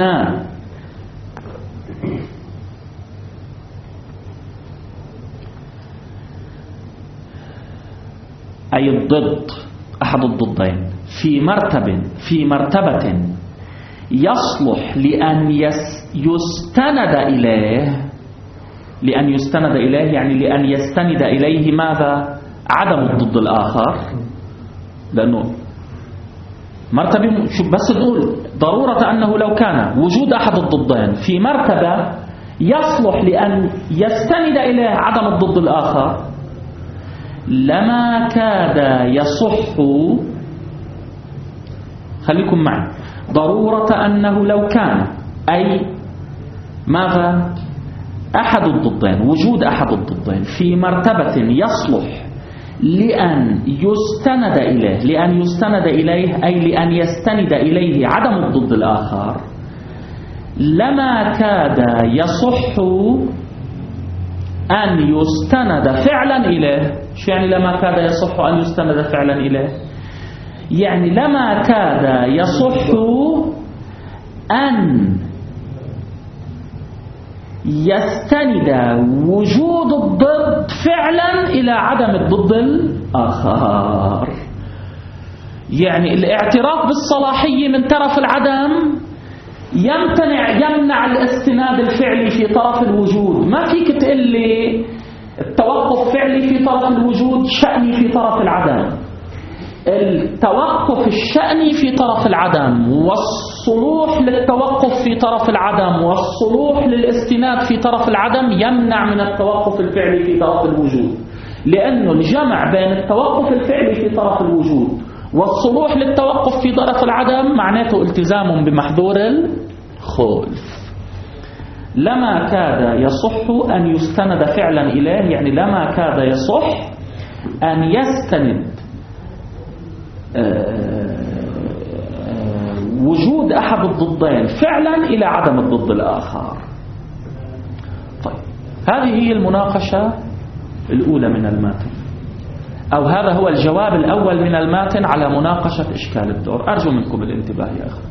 S1: أي الضد أحد الضدين في مرتبة في مرتبة يصلح لأن يستند إليه، لأن يستند إليه يعني لأن يستند إليه ماذا؟ عدم الضد الآخر، لأنه مرتبة. شوف بس نقول ضرورة أنه لو كان وجود أحد الضدين في مرتبة يصلح لأن يستند إليه عدم الضد الآخر لما كاد يصح. خليكم معي. ضرورة أنه لو كان أي ماذا؟ أحد الضدين، وجود أحد الضدين في مرتبة يصلح لأن يستند إليه، لأن يستند إليه أي لأن يستند إليه عدم الضد الآخر لما كاد يصح أن يستند فعلا إليه. شو يعني لما كاد يصح أن يستند فعلا إليه؟ يعني لما كاد يصح أن يستند وجود الضد فعلا إلى عدم الضد الآخر. يعني الاعتراف بالصلاحية من طرف العدم يمتنع يمنع الاستناد الفعلي في طرف الوجود. ما فيك تقول لي التوقف فعلي في طرف الوجود شأني في طرف العدم. التوقف الشأني في طرف العدم والصلوح للتوقف في طرف العدم والصلوح للاستناد في طرف العدم يمنع من التوقف الفعلي في طرف الوجود، لأنه الجمع بين التوقف الفعلي في طرف الوجود والصلوح للتوقف في طرف العدم معناته التزام بمحظور الخلف. لما كاد يصح أن يستند فعلا إليه يعني لما كاد يصح أن يستند وجود أحد الضدين فعلا إلى عدم الضد الآخر. طيب هذه هي المناقشة الأولى من الماتن، أو هذا هو الجواب الأول من الماتن على مناقشة إشكال الدور. أرجو منكم الانتباه يا أخوة.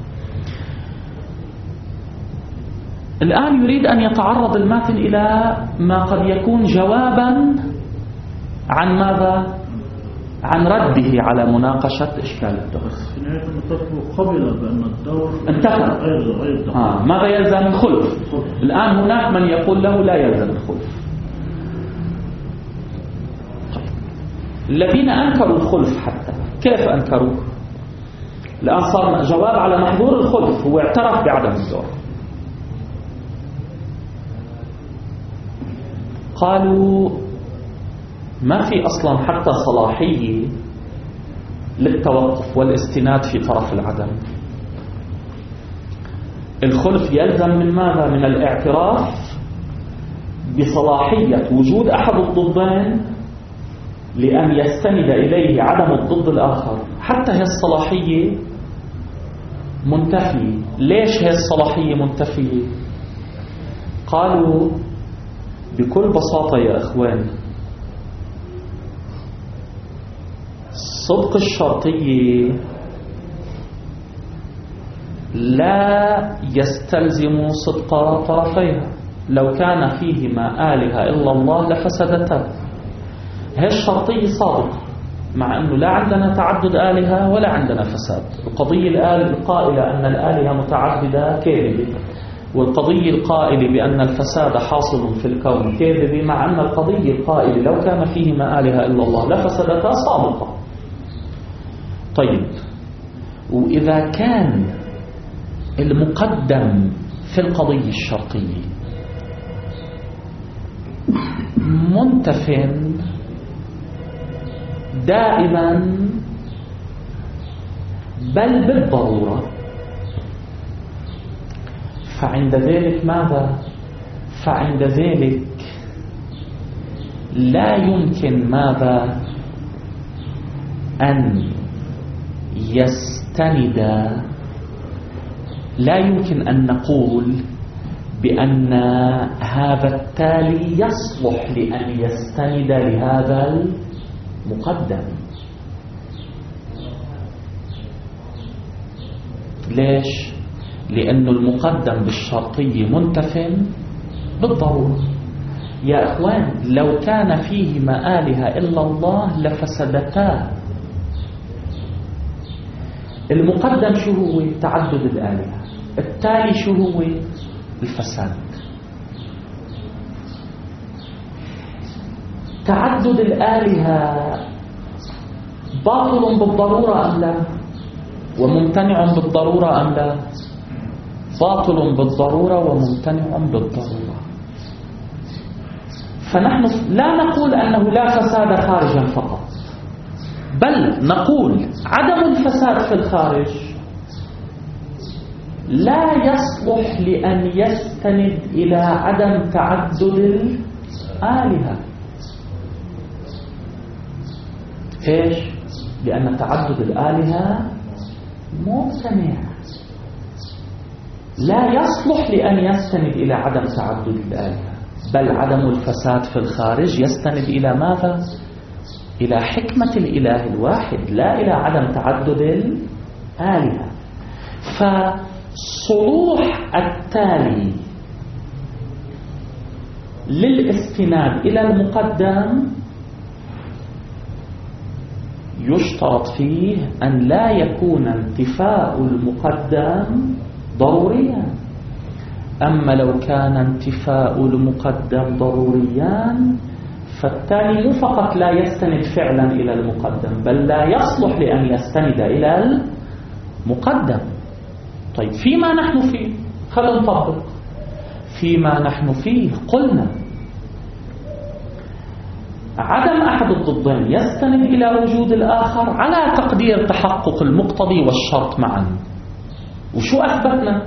S1: الآن يريد أن يتعرض الماتن إلى ما قد يكون جوابا عن ماذا؟ عن رده على مناقشة إشكال الدور.
S4: بس في نهاية المطاف قبل بأن الدور
S1: انتهى. آه. ماذا يلزم الخلف؟ الآن هناك من يقول له لا يلزم الخلف. طيب. الذين أنكروا الخلف حتى كيف أنكروه؟ الآن صار جواب على محظور الخلف، هو اعترف بعدم الدور. قالوا ما في أصلا حتى صلاحية للتوقف والاستناد في طرف العدم. الخلف يلزم من ماذا؟ من الاعتراف بصلاحية وجود أحد الضدين لأن يستند إليه عدم الضد الآخر، حتى هي الصلاحية منتفية. ليش هي الصلاحية منتفية؟ قالوا بكل بساطة يا إخوان، صدق الشرطية لا يستلزم صدق طرفيها. لو كان فيهما آلهة إلا الله لفسدتا. هي الشرطية صادقة، مع أنه لا عندنا تعدد آلهة ولا عندنا فساد. القضية القائلة أن الآلهة متعددة كاذبة، والقضية القائلة بأن الفساد حاصل في الكون كاذبة، مع أن القضية القائلة لو كان فيهما آلهة إلا الله لفسدتا صادقة. طيب، وإذا كان المقدم في القضية الشرطية منتف دائما بل بالضرورة، فعند ذلك ماذا؟ فعند ذلك لا يمكن ماذا؟ أن يستند، لا يمكن أن نقول بأن هذا التالي يصلح لأن يستند لهذا المقدم. ليش؟ لأن المقدم بالشرطية منتف بالضرورة. يا أخوان، لو كان فيهما آلهة إلا الله لفسدتا. المقدم شو هو؟ تعدد الآلهة. التالي شو هو؟ الفساد. تعدد الآلهة باطل بالضرورة أم لا؟ وممتنع بالضرورة أم لا؟ باطل بالضرورة وممتنع بالضرورة. فنحن لا نقول أنه لا فساد خارجا فقط، بل نقول عدم الفساد في الخارج لا يصلح لأن يستند إلى عدم تعدد الآلهة. إيش؟ لأن تعدد الآلهة ممتنع، لا يصلح لأن يستند إلى عدم تعدد الآلهة، بل عدم الفساد في الخارج يستند إلى ماذا؟ إلى حكمة الإله الواحد، لا إلى عدم تعدد الآلهة. فصلوح التالي للاستناد إلى المقدم يشترط فيه أن لا يكون انتفاء المقدم ضروريا. أما لو كان انتفاء المقدم ضروريا فالتالي مو فقط لا يستند فعلا إلى المقدم، بل لا يصلح لأن يستند إلى المقدم. طيب، فيما نحن فيه خلينا نطبق. فيما نحن فيه قلنا عدم أحد الضدين يستند إلى وجود الآخر على تقدير تحقق المقتضي والشرط معا. وشو أثبتنا؟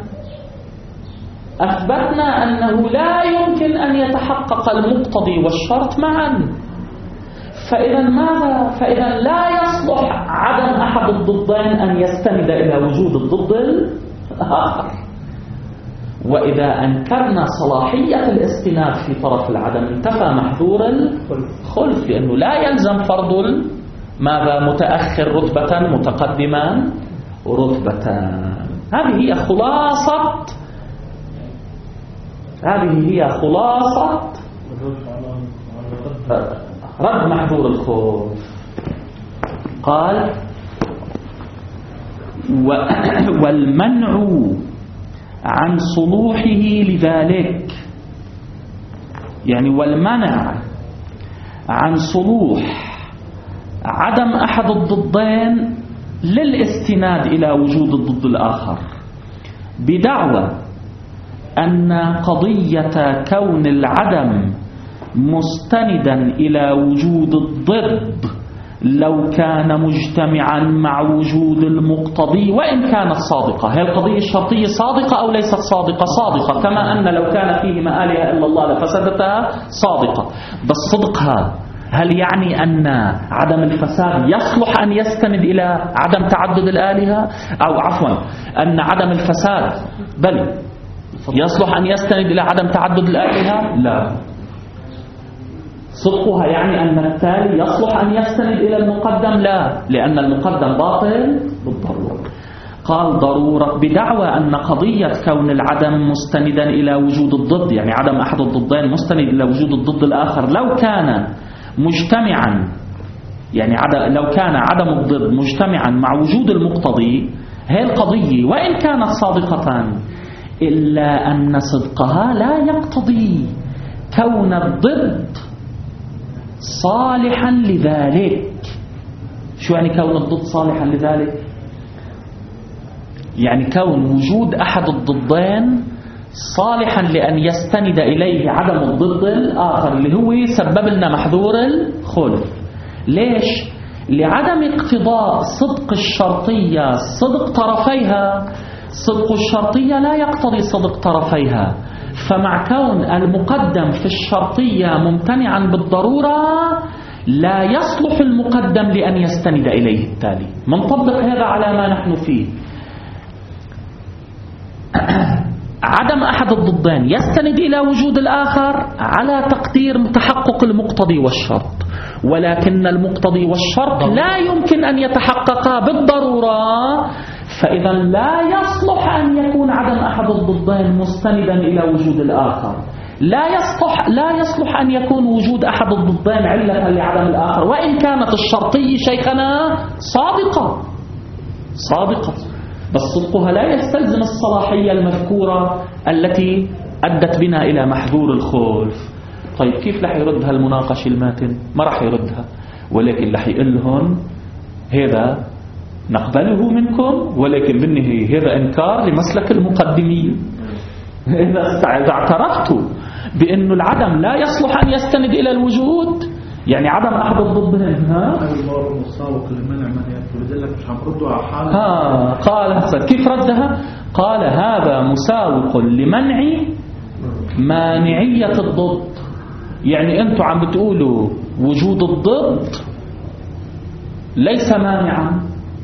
S1: أثبتنا أنه لا يمكن أن يتحقق المقتضي والشرط معا. فإذا ماذا؟ فإذا لا يصلح عدم أحد الضدين أن يستند إلى وجود الضد الآخر. وإذا أنكرنا صلاحية الاستناد في طرف العدم انتفى محذور الخلف، لأنه لا يلزم فرض ماذا؟ متأخر رتبة متقدما رتبة. هذه هي خلاصة هذه هي خلاصة رد محذور الخوف. قال والمنع عن صلوحه لذلك، يعني والمنع عن صلوح عدم أحد الضدين للاستناد إلى وجود الضد الآخر بدعوى أن قضية كون العدم مستندا إلى وجود الضد لو كان مجتمعا مع وجود المقتضي وإن كانت صادقة. هي القضية الشرطية صادقة أو ليست صادقة؟ صادقة، كما أن لو كان فيه ما آلهة إلا الله لفسدتها صادقة. بس صدقها هل يعني أن عدم الفساد يصلح أن يستند إلى عدم تعدد الآلهة؟ أو عفوا أن عدم الفساد بل يصلح أن يستند إلى عدم تعدد الآلهة؟ لا. صدقها يعني أن التالي يصلح أن يستند إلى المقدم؟ لا، لأن المقدم باطل بالضرورة. قال ضرورة بدعوى أن قضية كون العدم مستندا إلى وجود الضد، يعني عدم أحد الضدين مستند إلى وجود الضد الآخر، لو كان مجتمعا، يعني لو كان عدم الضد مجتمعا مع وجود المقتضي، هي القضية وإن كانت صادقة إلا أن صدقها لا يقتضي كون الضد صالحا لذلك. شو يعني كون الضد صالحا لذلك؟ يعني كون وجود أحد الضدين صالحا لأن يستند إليه عدم الضد الآخر اللي هو سبب لنا محذور الخلف. ليش؟ لعدم اقتضاء صدق الشرطية صدق طرفيها. صدق الشرطية لا يقتضي صدق طرفيها، فمع كون المقدم في الشرطية ممتنعا بالضرورة لا يصلح المقدم لأن يستند إليه التالي. منطبق هذا على ما نحن فيه. عدم أحد الضدين يستند إلى وجود الآخر على تقدير تحقق المقتضي والشرط، ولكن المقتضي والشرط لا يمكن أن يتحققا بالضرورة، فإذا لا يصلح أن يكون عدم أحد الضدين مستندا إلى وجود الآخر. لا يصلح لا يصلح أن يكون وجود أحد الضدين علة لعدم الآخر، وإن كانت الشرطية شيخنا صادقة صادقة بس صدقها لا يستلزم الصلاحية المذكورة التي أدت بنا إلى محذور الخلف. طيب كيف رح يردها المناقش الماتن؟ ما رح يردها، ولكن رح يقول لهم هذا نقبله منكم، ولكن بالنهاية هذا إنكار لمسلك المقدمين. إذا اعترفتوا بأن العدم لا يصلح أن يستند إلى الوجود، يعني عدم أحد الضدين، ها؟ ها قال كيف ردها؟ قال هذا مساوق لمنع مانعية الضد. يعني أنتوا عم بتقولوا وجود الضد ليس مانعا،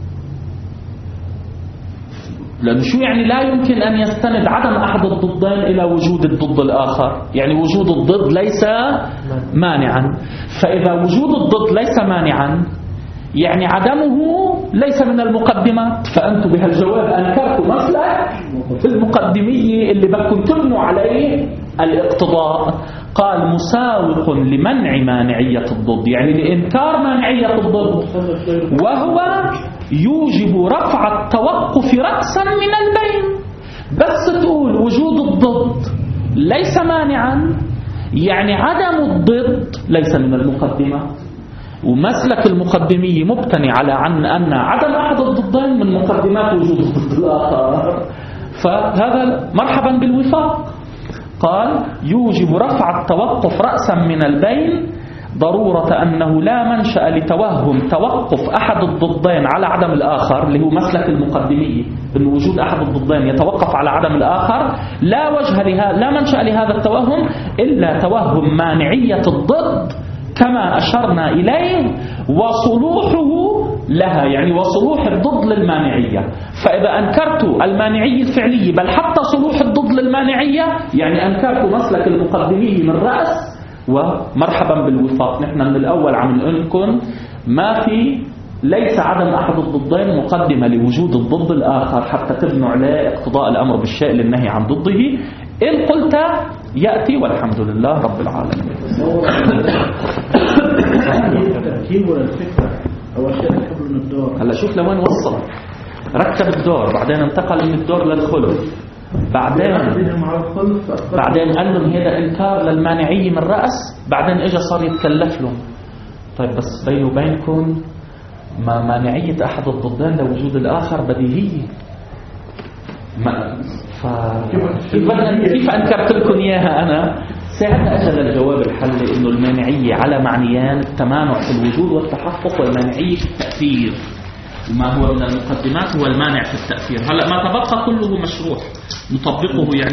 S1: لأنه شو يعني لا يمكن أن يستند عدم أحد الضدين إلى وجود الضد الآخر؟ يعني وجود الضد ليس مانعا، فإذا وجود الضد ليس مانعا يعني عدمه ليس من المقدمات، فأنتم بهالجواب أنكرتوا مسلك المقدمية اللي بدكم تبنوا عليه الاقتضاء. قال مساوق لمنع مانعية الضد، يعني لإنكار مانعية الضد، وهو يوجب رفع التوقف رأسا من البين. بس تقول وجود الضد ليس مانعا يعني عدم الضد ليس من المقدمات، ومسلك المقدمية مبتني على عن أن عدم أحد الضدين من مقدمات وجود الضد الآخر، فهذا مرحبا بالوفاق. قال يوجب رفع التوقف رأسا من البين ضرورة أنه لا منشأ لتوهم توقف أحد الضدين على عدم الآخر، اللي هو مسلك المقدمية أن وجود أحد الضدين يتوقف على عدم الآخر، لا وجه لها لا منشأ لهذا التوهم إلا توهم مانعية الضد كما أشرنا إليه وصلوحه لها، يعني وصلوح الضد للمانعية. فإذا أنكرت المانعية الفعلية بل حتى صلوح الضد للمانعية يعني أنكرت مسلك المقدمية من رأس، ومرحبا بالوفاق. نحن من الأول عم نقولكم ما في ليس عدم أحد الضدين مقدمة لوجود الضد الآخر حتى تبنوا عليه اقتضاء الأمر بالشيء للنهي عن ضده. إن قلت يأتي والحمد لله رب العالمين.
S4: التركيب ولا الفكرة أول شيء ركب من الدور.
S1: هلا شوف لوين وصل، ركب الدور بعدين انتقل من الدور للخلف، بعدين بعدين قال لهم هذا إنكار للمانعية من رأس، بعدين إجا صار يتكلف لهم. طيب بس بيني وبينكم ما مانعية أحد الضدين لوجود الآخر بديهية، ما ف... كيف أنكرت لكم إياها أنا؟ ساعتها أجل الجواب الحل إنه المانعية على معنيان: التمانع في الوجود والتحقق، والمانعية في التأثير. وما هو من المقدمات هو المانع في التأثير. هلأ ما تبقى كله مشروح نطبقه يعني